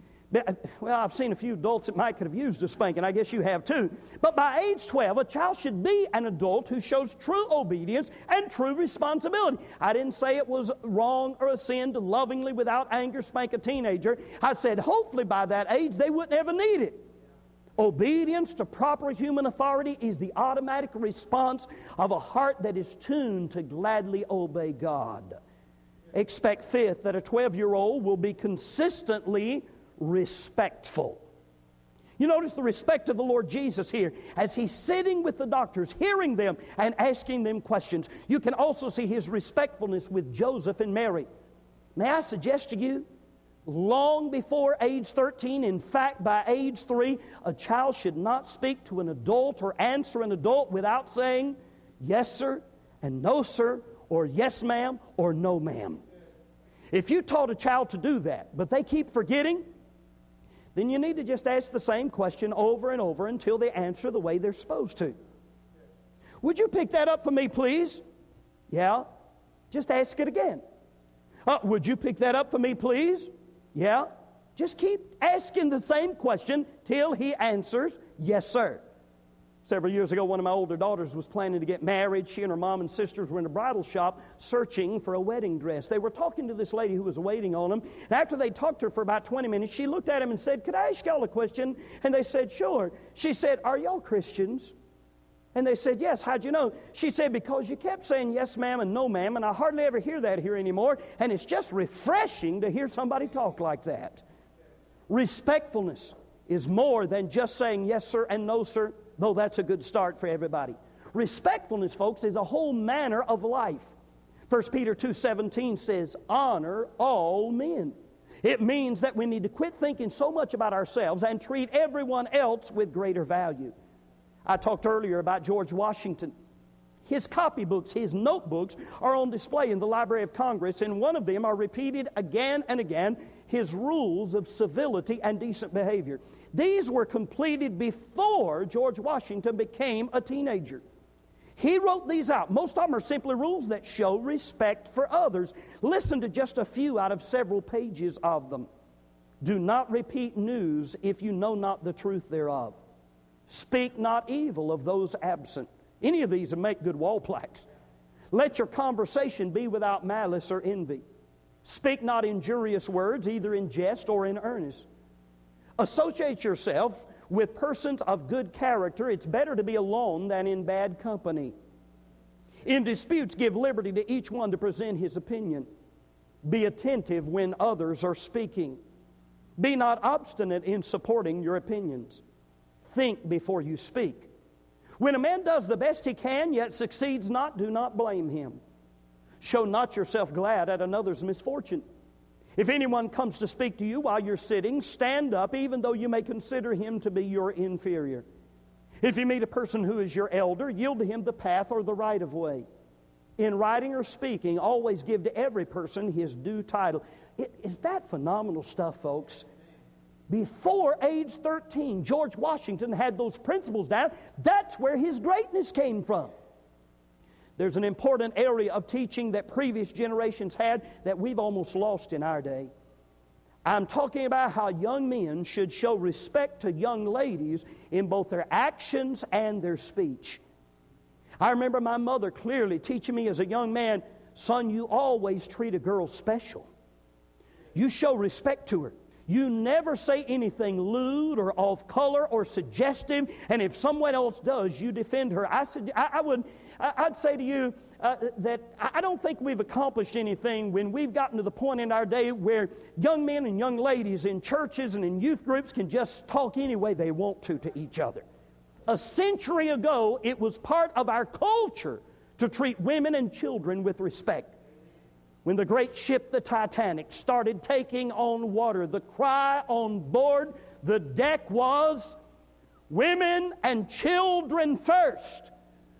Well, I've seen a few adults that might could have used a spanking. I guess you have too. But by age twelve, a child should be an adult who shows true obedience and true responsibility. I didn't say it was wrong or a sin to lovingly, without anger, spank a teenager. I said hopefully by that age they wouldn't ever need it. Obedience to proper human authority is the automatic response of a heart that is tuned to gladly obey God. Expect, fifth, that a twelve-year-old will be consistently respectful. You notice the respect of the Lord Jesus here as he's sitting with the doctors, hearing them and asking them questions. You can also see his respectfulness with Joseph and Mary. May I suggest to you, long before age thirteen, in fact by age three, a child should not speak to an adult or answer an adult without saying, yes sir, and no sir, or yes ma'am, or no ma'am. If you taught a child to do that, but they keep forgetting, then you need to just ask the same question over and over until they answer the way they're supposed to. Would you pick that up for me, please? Yeah. Just ask it again. Uh, would you pick that up for me, please? Yeah. Just keep asking the same question till he answers, yes, sir. Several years ago, one of my older daughters was planning to get married. She and her mom and sisters were in a bridal shop searching for a wedding dress. They were talking to this lady who was waiting on them. And after they talked to her for about twenty minutes, she looked at him and said, "Could I ask y'all a question?" And they said, "Sure." She said, "Are y'all Christians?" And they said, "Yes." "How'd you know?" She said, "Because you kept saying yes, ma'am, and no, ma'am, and I hardly ever hear that here anymore, and it's just refreshing to hear somebody talk like that." Respectfulness is more than just saying yes, sir, and no, sir, though that's a good start for everybody. Respectfulness, folks, is a whole manner of life. First Peter two seventeen says, "Honor all men." It means that we need to quit thinking so much about ourselves and treat everyone else with greater value. I talked earlier about George Washington. His copybooks, his notebooks, are on display in the Library of Congress, and one of them are repeated again and again, his rules of civility and decent behavior. These were completed before George Washington became a teenager. He wrote these out. Most of them are simply rules that show respect for others. Listen to just a few out of several pages of them. Do not repeat news if you know not the truth thereof. Speak not evil of those absent. Any of these will make good wall plaques. Let your conversation be without malice or envy. Speak not injurious words, either in jest or in earnest. Associate yourself with persons of good character. It's better to be alone than in bad company. In disputes, give liberty to each one to present his opinion. Be attentive when others are speaking. Be not obstinate in supporting your opinions. Think before you speak. When a man does the best he can, yet succeeds not, do not blame him. Show not yourself glad at another's misfortune. If anyone comes to speak to you while you're sitting, stand up, even though you may consider him to be your inferior. If you meet a person who is your elder, yield to him the path or the right of way. In writing or speaking, always give to every person his due title. It, is that phenomenal stuff, folks? Before age thirteen, George Washington had those principles down. That's where his greatness came from. There's an important area of teaching that previous generations had that we've almost lost in our day. I'm talking about how young men should show respect to young ladies in both their actions and their speech. I remember my mother clearly teaching me as a young man, "Son, you always treat a girl special. You show respect to her. You never say anything lewd or off color or suggestive, and if someone else does, you defend her." I said, I, I would, I, I'd say to you uh, that I don't think we've accomplished anything when we've gotten to the point in our day where young men and young ladies in churches and in youth groups can just talk any way they want to to each other. A century ago, it was part of our culture to treat women and children with respect. When the great ship, the Titanic, started taking on water, the cry on board the deck was, "Women and children first.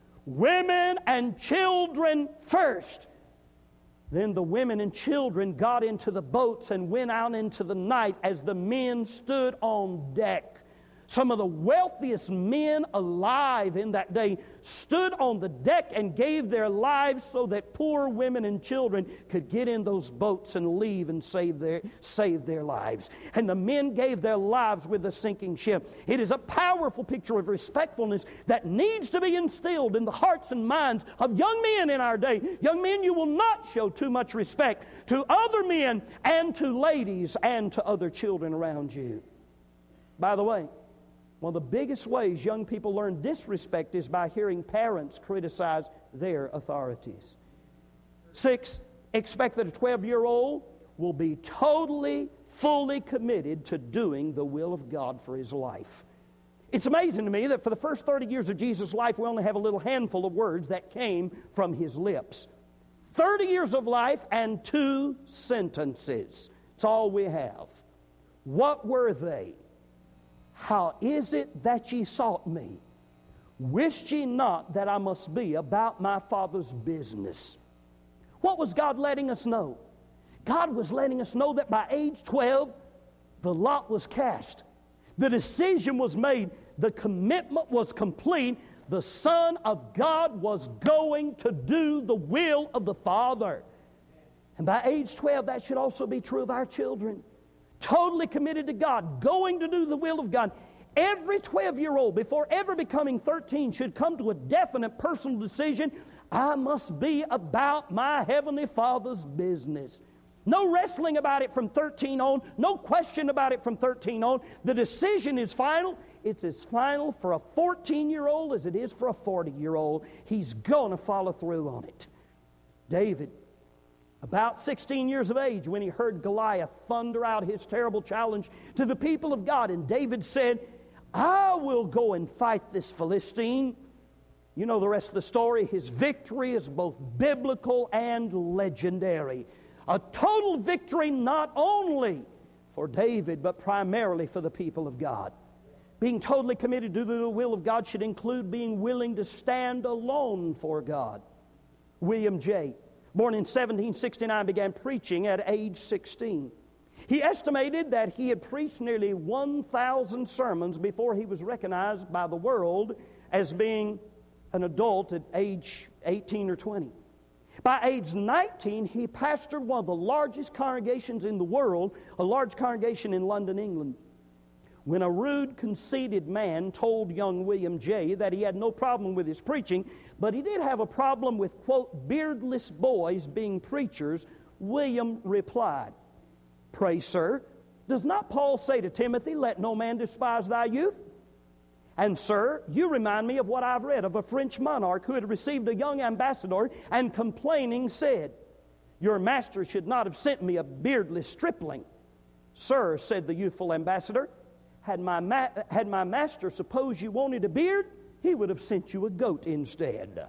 Women and children first." Then the women and children got into the boats and went out into the night as the men stood on deck. Some of the wealthiest men alive in that day stood on the deck and gave their lives so that poor women and children could get in those boats and leave and save their, save their lives. And the men gave their lives with the sinking ship. It is a powerful picture of respectfulness that needs to be instilled in the hearts and minds of young men in our day. Young men, you will not show too much respect to other men and to ladies and to other children around you. By the way, one of the biggest ways young people learn disrespect is by hearing parents criticize their authorities. Six, expect that a twelve-year-old will be totally, fully committed to doing the will of God for his life. It's amazing to me that for the first thirty years of Jesus' life, we only have a little handful of words that came from his lips. thirty years of life and two sentences. That's all we have. What were they? "How is it that ye sought me? Wist ye not that I must be about my Father's business?" What was God letting us know? God was letting us know that by age twelve, the lot was cast. The decision was made. The commitment was complete. The Son of God was going to do the will of the Father. And by age twelve, that should also be true of our children. Totally committed to God, going to do the will of God. Every twelve-year-old, before ever becoming thirteen, should come to a definite personal decision. I must be about my Heavenly Father's business. No wrestling about it from thirteen on. No question about it from thirteen on. The decision is final. It's as final for a fourteen-year-old as it is for a forty-year-old. He's going to follow through on it. David, about sixteen years of age, when he heard Goliath thunder out his terrible challenge to the people of God, and David said, I will go and fight this Philistine. You know the rest of the story. His victory is both biblical and legendary. A total victory not only for David, but primarily for the people of God. Being totally committed to the will of God should include being willing to stand alone for God. William Jay, born in seventeen sixty-nine, began preaching at age sixteen. He estimated that he had preached nearly one thousand sermons before he was recognized by the world as being an adult at age eighteen or twenty. By age nineteen, he pastored one of the largest congregations in the world, a large congregation in London, England. When a rude, conceited man told young William Jay that he had no problem with his preaching, but he did have a problem with, quote, beardless boys being preachers, William replied, Pray, sir, does not Paul say to Timothy, let no man despise thy youth? And, sir, you remind me of what I've read of a French monarch who had received a young ambassador and complaining said, Your master should not have sent me a beardless stripling. Sir, said the youthful ambassador, had my, ma- had my master supposed you wanted a beard, he would have sent you a goat instead.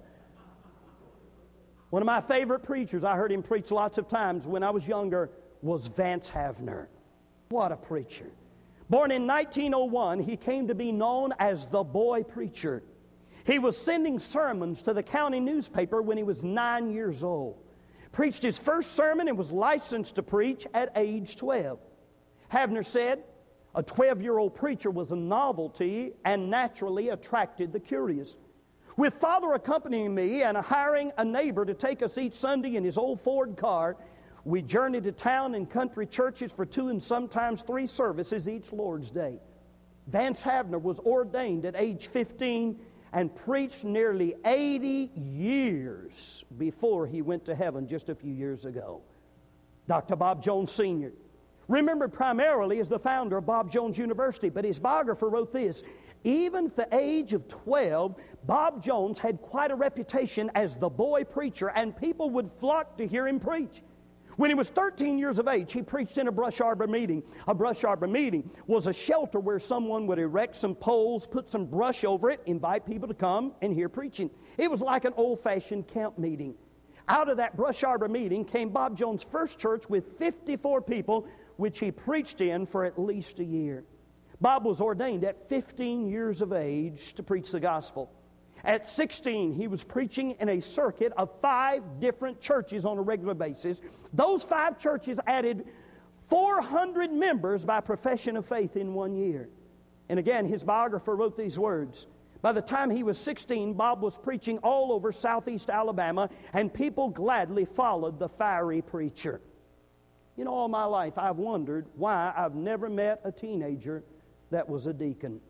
One of my favorite preachers, I heard him preach lots of times when I was younger, was Vance Havner. What a preacher. Born in nineteen oh one, he came to be known as the boy preacher. He was sending sermons to the county newspaper when he was nine years old. Preached his first sermon and was licensed to preach at age twelve. Havner said, a twelve-year-old preacher was a novelty and naturally attracted the curious. With Father accompanying me and hiring a neighbor to take us each Sunday in his old Ford car, we journeyed to town and country churches for two and sometimes three services each Lord's Day. Vance Havner was ordained at age fifteen and preached nearly eighty years before he went to heaven just a few years ago. Doctor Bob Jones Senior, remembered primarily as the founder of Bob Jones University, but his biographer wrote this, even at the age of twelve, Bob Jones had quite a reputation as the boy preacher, and people would flock to hear him preach. When he was thirteen years of age, he preached in a brush arbor meeting. A brush arbor meeting was a shelter where someone would erect some poles, put some brush over it, invite people to come and hear preaching. It was like an old-fashioned camp meeting. Out of that brush arbor meeting came Bob Jones' first church with fifty-four people, which he preached in for at least a year. Bob was ordained at fifteen years of age to preach the gospel. At sixteen, he was preaching in a circuit of five different churches on a regular basis. Those five churches added four hundred members by profession of faith in one year. And again, his biographer wrote these words. By the time he was sixteen, Bob was preaching all over southeast Alabama, and people gladly followed the fiery preacher. You know, all my life I've wondered why I've never met a teenager that was a deacon.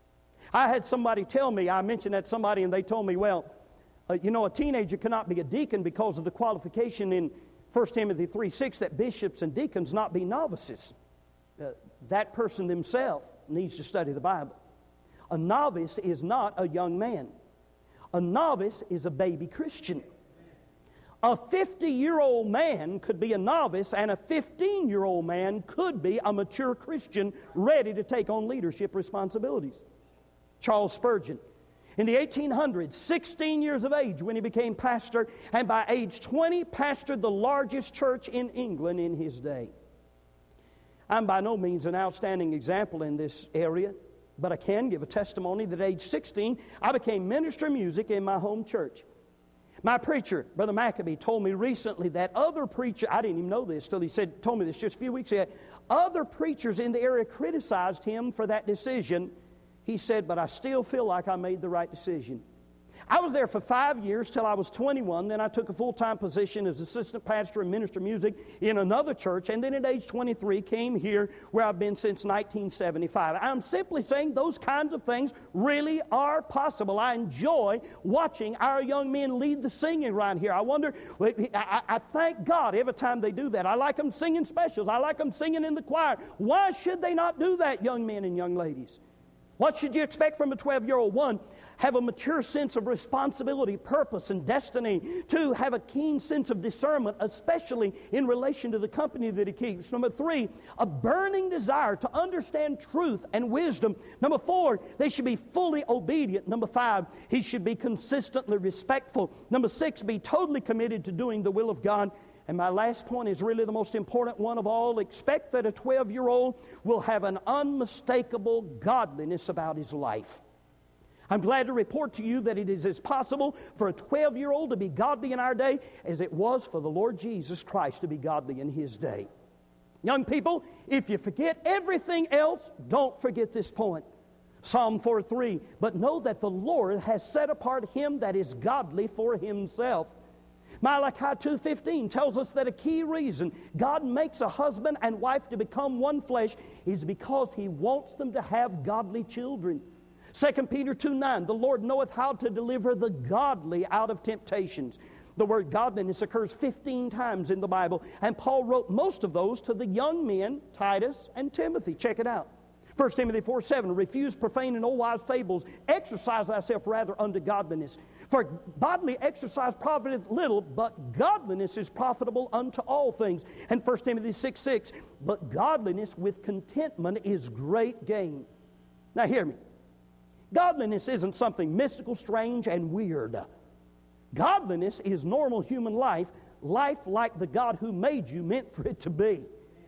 I had somebody tell me, I mentioned that to somebody, and they told me, well, uh, you know, a teenager cannot be a deacon because of the qualification in First Timothy three six that bishops and deacons not be novices. Uh, that person themselves needs to study the Bible. A novice is not a young man. A novice is a baby Christian. A fifty-year-old man could be a novice, and a fifteen-year-old man could be a mature Christian ready to take on leadership responsibilities. Charles Spurgeon, in the eighteen hundreds, sixteen years of age when he became pastor, and by age twenty pastored the largest church in England in his day. I'm by no means an outstanding example in this area, but I can give a testimony that at age sixteen, I became minister of music in my home church. My preacher, Brother Maccabee, told me recently that other preachers, I didn't even know this till he said, told me this just a few weeks ago, other preachers in the area criticized him for that decision, he said, but I still feel like I made the right decision. I was there for five years till I was twenty-one. Then I took a full-time position as assistant pastor and minister of music in another church. And then at age twenty-three, came here where I've been since nineteen seventy-five. I'm simply saying those kinds of things really are possible. I enjoy watching our young men lead the singing around here. I wonder, I, I thank God every time they do that. I like them singing specials. I like them singing in the choir. Why should they not do that, young men and young ladies? What should you expect from a twelve-year-old? One, have a mature sense of responsibility, purpose, and destiny. Two, have a keen sense of discernment, especially in relation to the company that he keeps. Number three, a burning desire to understand truth and wisdom. Number four, they should be fully obedient. Number five, he should be consistently respectful. Number six, be totally committed to doing the will of God. And my last point is really the most important one of all. Expect that a twelve-year-old will have an unmistakable godliness about his life. I'm glad to report to you that it is as possible for a twelve-year-old to be godly in our day as it was for the Lord Jesus Christ to be godly in His day. Young people, if you forget everything else, don't forget this point. Psalm four three, but know that the Lord has set apart him that is godly for Himself. Malachi two fifteen tells us that a key reason God makes a husband and wife to become one flesh is because He wants them to have godly children. Second Peter two nine, the Lord knoweth how to deliver the godly out of temptations. The word godliness occurs fifteen times in the Bible, and Paul wrote most of those to the young men, Titus and Timothy. Check it out. First Timothy four seven, refuse profane and old wise fables, exercise thyself rather unto godliness. For bodily exercise profiteth little, but godliness is profitable unto all things. And First Timothy six six, but godliness with contentment is great gain. Now hear me. Godliness isn't something mystical, strange, and weird. Godliness is normal human life, life like the God who made you meant for it to be.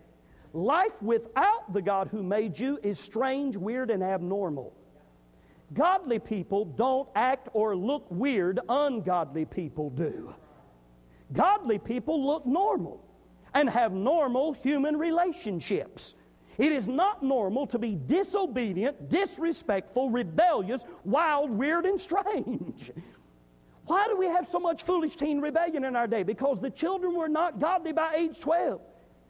Life without the God who made you is strange, weird, and abnormal. Godly people don't act or look weird, ungodly people do. Godly people look normal and have normal human relationships. It is not normal to be disobedient, disrespectful, rebellious, wild, weird, and strange. Why do we have so much foolish teen rebellion in our day? Because the children were not godly by age twelve.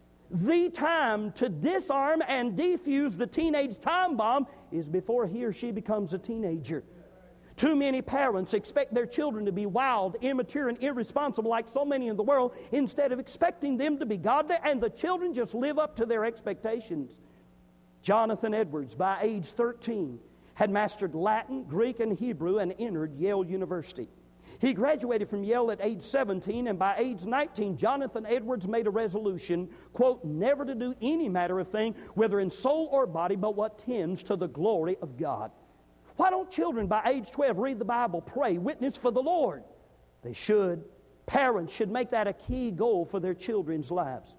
The time to disarm and defuse the teenage time bomb is before he or she becomes a teenager. Too many parents expect their children to be wild, immature, and irresponsible like so many in the world instead of expecting them to be godly, and the children just live up to their expectations. Jonathan Edwards, by age thirteen, had mastered Latin, Greek, and Hebrew and entered Yale University. He graduated from Yale at age seventeen, and by age nineteen, Jonathan Edwards made a resolution, quote, never to do any matter of thing, whether in soul or body, but what tends to the glory of God. Why don't children by age twelve read the Bible, pray, witness for the Lord? They should. Parents should make that a key goal for their children's lives.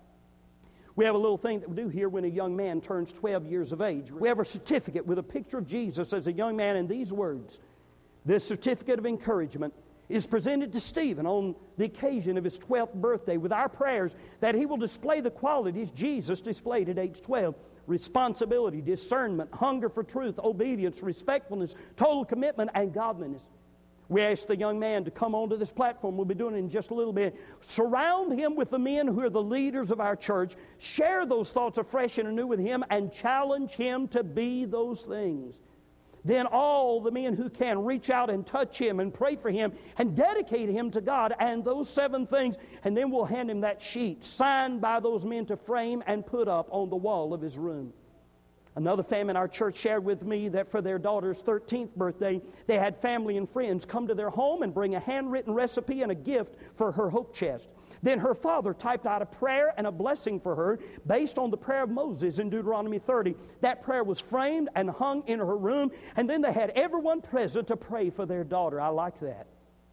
We have a little thing that we do here when a young man turns twelve years of age. We have a certificate with a picture of Jesus as a young man and these words. This certificate of encouragement is presented to Stephen on the occasion of his twelfth birthday with our prayers that he will display the qualities Jesus displayed at age twelve. Responsibility, discernment, hunger for truth, obedience, respectfulness, total commitment, and godliness. We ask the young man to come onto this platform. We'll be doing it in just a little bit. Surround him with the men who are the leaders of our church. Share those thoughts afresh and anew with him and challenge him to be those things. Then all the men who can reach out and touch him and pray for him and dedicate him to God and those seven things. And then we'll hand him that sheet signed by those men to frame and put up on the wall of his room. Another family in our church shared with me that for their daughter's thirteenth birthday, they had family and friends come to their home and bring a handwritten recipe and a gift for her hope chest. Then her father typed out a prayer and a blessing for her based on the prayer of Moses in Deuteronomy thirty. That prayer was framed and hung in her room, and then they had everyone present to pray for their daughter. I like that.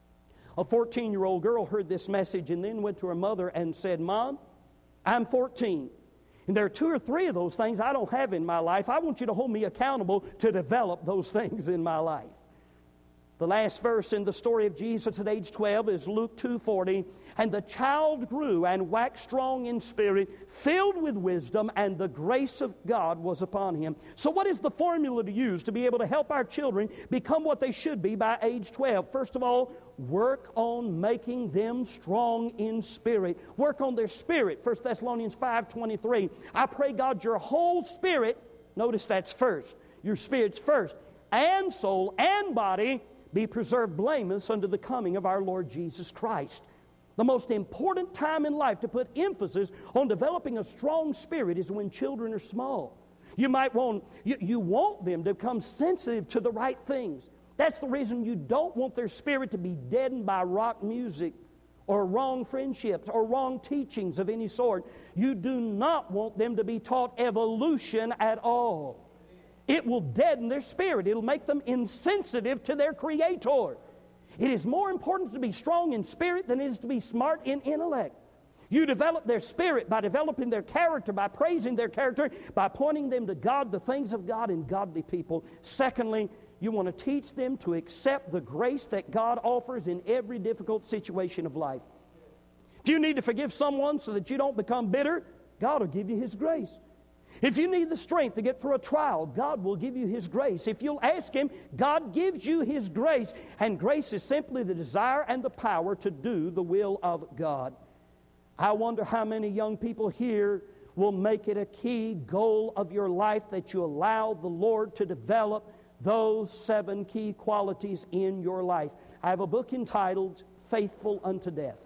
A fourteen-year-old girl heard this message and then went to her mother and said, Mom, I'm fourteen. And there are two or three of those things I don't have in my life. I want you to hold me accountable to develop those things in my life. The last verse in the story of Jesus at age twelve is Luke two forty. And the child grew and waxed strong in spirit, filled with wisdom, and the grace of God was upon him. So what is the formula to use to be able to help our children become what they should be by age twelve? First of all, work on making them strong in spirit. Work on their spirit. First Thessalonians five twenty-three. I pray God your whole spirit, notice that's first, your spirit's first, and soul and body be preserved blameless unto the coming of our Lord Jesus Christ. The most important time in life to put emphasis on developing a strong spirit is when children are small. You might want, you, you want them to become sensitive to the right things. That's the reason you don't want their spirit to be deadened by rock music or wrong friendships or wrong teachings of any sort. You do not want them to be taught evolution at all. It will deaden their spirit. It'll make them insensitive to their Creator. It is more important to be strong in spirit than it is to be smart in intellect. You develop their spirit by developing their character, by praising their character, by pointing them to God, the things of God, and godly people. Secondly, you want to teach them to accept the grace that God offers in every difficult situation of life. If you need to forgive someone so that you don't become bitter, God will give you His grace. If you need the strength to get through a trial, God will give you His grace. If you'll ask Him, God gives you His grace. And grace is simply the desire and the power to do the will of God. I wonder how many young people here will make it a key goal of your life that you allow the Lord to develop those seven key qualities in your life. I have a book entitled Faithful Unto Death.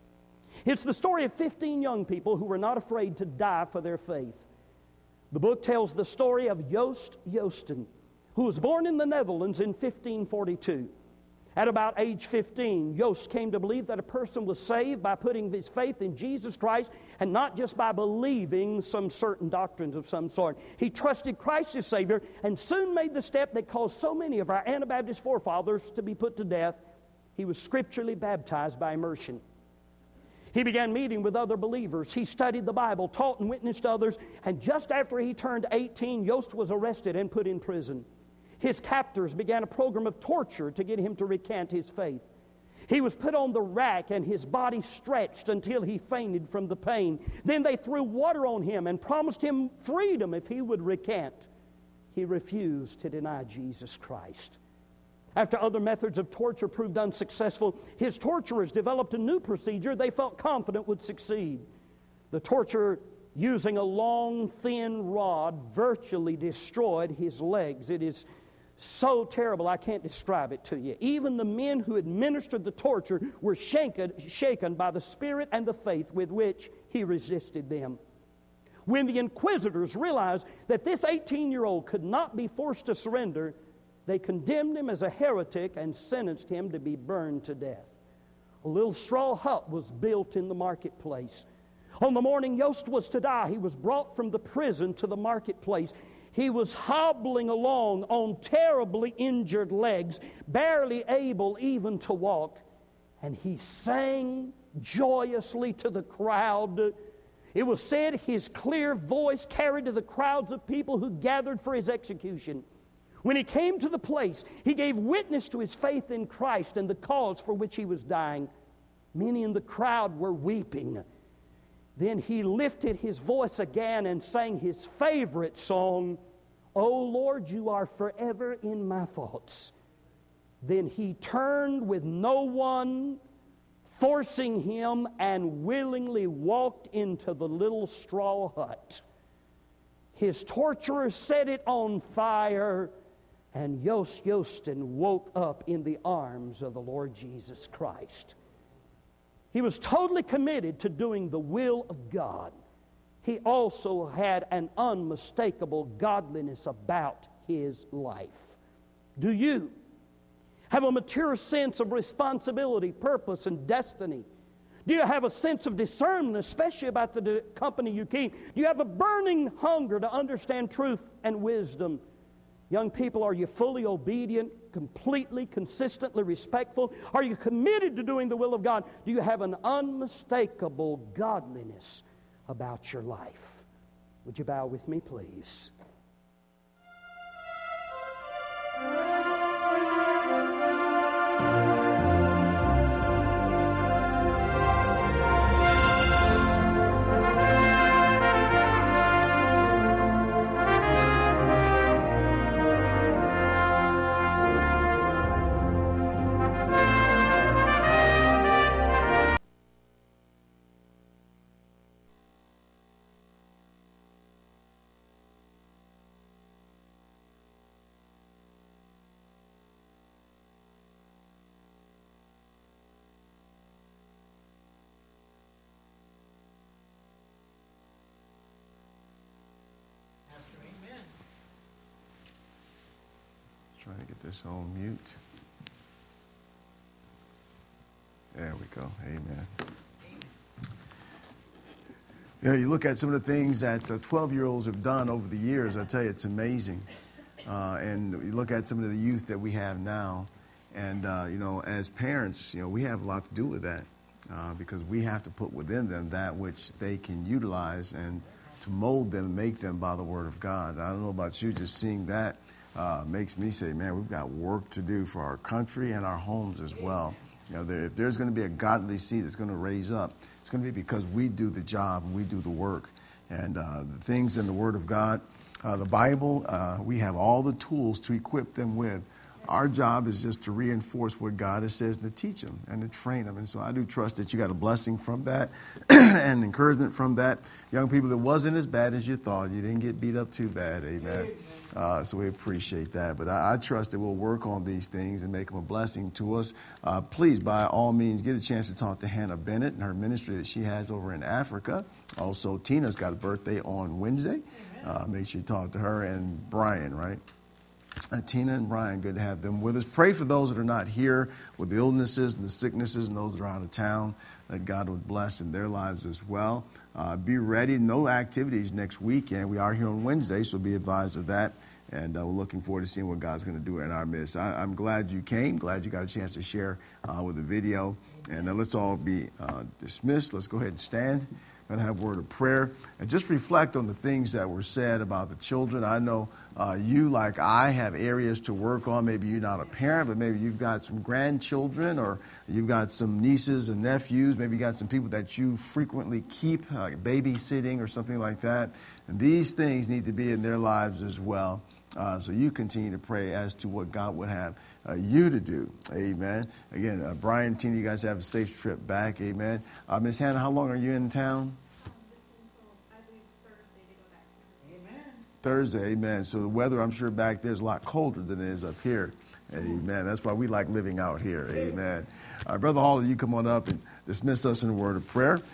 It's the story of fifteen young people who were not afraid to die for their faith. The book tells the story of Joost Joosten, who was born in the Netherlands in fifteen forty-two. At about age fifteen, Joost came to believe that a person was saved by putting his faith in Jesus Christ and not just by believing some certain doctrines of some sort. He trusted Christ as Savior and soon made the step that caused so many of our Anabaptist forefathers to be put to death. He was scripturally baptized by immersion. He began meeting with other believers. He studied the Bible, taught and witnessed to others. And just after he turned eighteen, Joost was arrested and put in prison. His captors began a program of torture to get him to recant his faith. He was put on the rack and his body stretched until he fainted from the pain. Then they threw water on him and promised him freedom if he would recant. He refused to deny Jesus Christ. After other methods of torture proved unsuccessful, his torturers developed a new procedure they felt confident would succeed. The torturer, using a long, thin rod, virtually destroyed his legs. It is so terrible I can't describe it to you. Even the men who administered the torture were shaken, shaken by the spirit and the faith with which he resisted them. When the inquisitors realized that this eighteen-year-old could not be forced to surrender, they condemned him as a heretic and sentenced him to be burned to death. A little straw hut was built in the marketplace. On the morning Joost was to die, he was brought from the prison to the marketplace. He was hobbling along on terribly injured legs, barely able even to walk. And he sang joyously to the crowd. It was said his clear voice carried to the crowds of people who gathered for his execution. When he came to the place, he gave witness to his faith in Christ and the cause for which he was dying. Many in the crowd were weeping. Then he lifted his voice again and sang his favorite song, "O Lord, you are forever in my thoughts." Then he turned with no one forcing him and willingly walked into the little straw hut. His torturers set it on fire, and Joost Joosten woke up in the arms of the Lord Jesus Christ. He was totally committed to doing the will of God. He also had an unmistakable godliness about his life. Do you have a mature sense of responsibility, purpose, and destiny? Do you have a sense of discernment, especially about the company you keep? Do you have a burning hunger to understand truth and wisdom? Young people, are you fully obedient, completely, consistently respectful? Are you committed to doing the will of God? Do you have an unmistakable godliness about your life? Would you bow with me, please? Trying to get this on mute. There we go. Amen. You know, you look at some of the things that uh, twelve-year-olds have done over the years. I tell you, it's amazing. Uh, and you look at some of the youth that we have now, and uh, you know, as parents, you know, we have a lot to do with that uh, because we have to put within them that which they can utilize and to mold them and make them by the Word of God. I don't know about you, just seeing that uh, makes me say, man, we've got work to do for our country and our homes as well. You know, there, if there's going to be a godly seed that's going to raise up, it's going to be because we do the job and we do the work. And uh, the things in the Word of God, uh, the Bible, uh, we have all the tools to equip them with. Our job is just to reinforce what God has says, to teach them and to train them. And so I do trust that you got a blessing from that and encouragement from that. Young people, it wasn't as bad as you thought. You didn't get beat up too bad. Amen. Uh, so we appreciate that. But I, I trust that we'll work on these things and make them a blessing to us. Uh, please, by all means, get a chance to talk to Hannah Bennett and her ministry that she has over in Africa. Also, Tina's got a birthday on Wednesday. Uh, make sure you talk to her and Brian, right? Uh, Tina and Brian, good to have them with us. Pray for those that are not here with the illnesses and the sicknesses and those that are out of town, that God would bless in their lives as well. Uh, be ready. No activities next weekend. We are here on Wednesday, so be advised of that. And uh, we're looking forward to seeing what God's going to do in our midst. I, I'm glad you came. Glad you got a chance to share uh, with the video. And uh, let's all be uh, dismissed. Let's go ahead and stand. I'm going to have a word of prayer and just reflect on the things that were said about the children. I know uh, you, like I, have areas to work on. Maybe you're not a parent, but maybe you've got some grandchildren or you've got some nieces and nephews. Maybe you got some people that you frequently keep, uh, babysitting or something like that. And these things need to be in their lives as well. Uh, so you continue to pray as to what God would have uh, you to do. Amen. Again, uh, Brian, Tina, you guys have a safe trip back. Amen. Uh, Miss Hannah, how long are you in town? Thursday, amen. So the weather, I'm sure, back there is a lot colder than it is up here. Amen. That's why we like living out here. Amen. Uh, Brother Hall, you come on up and dismiss us in a word of prayer.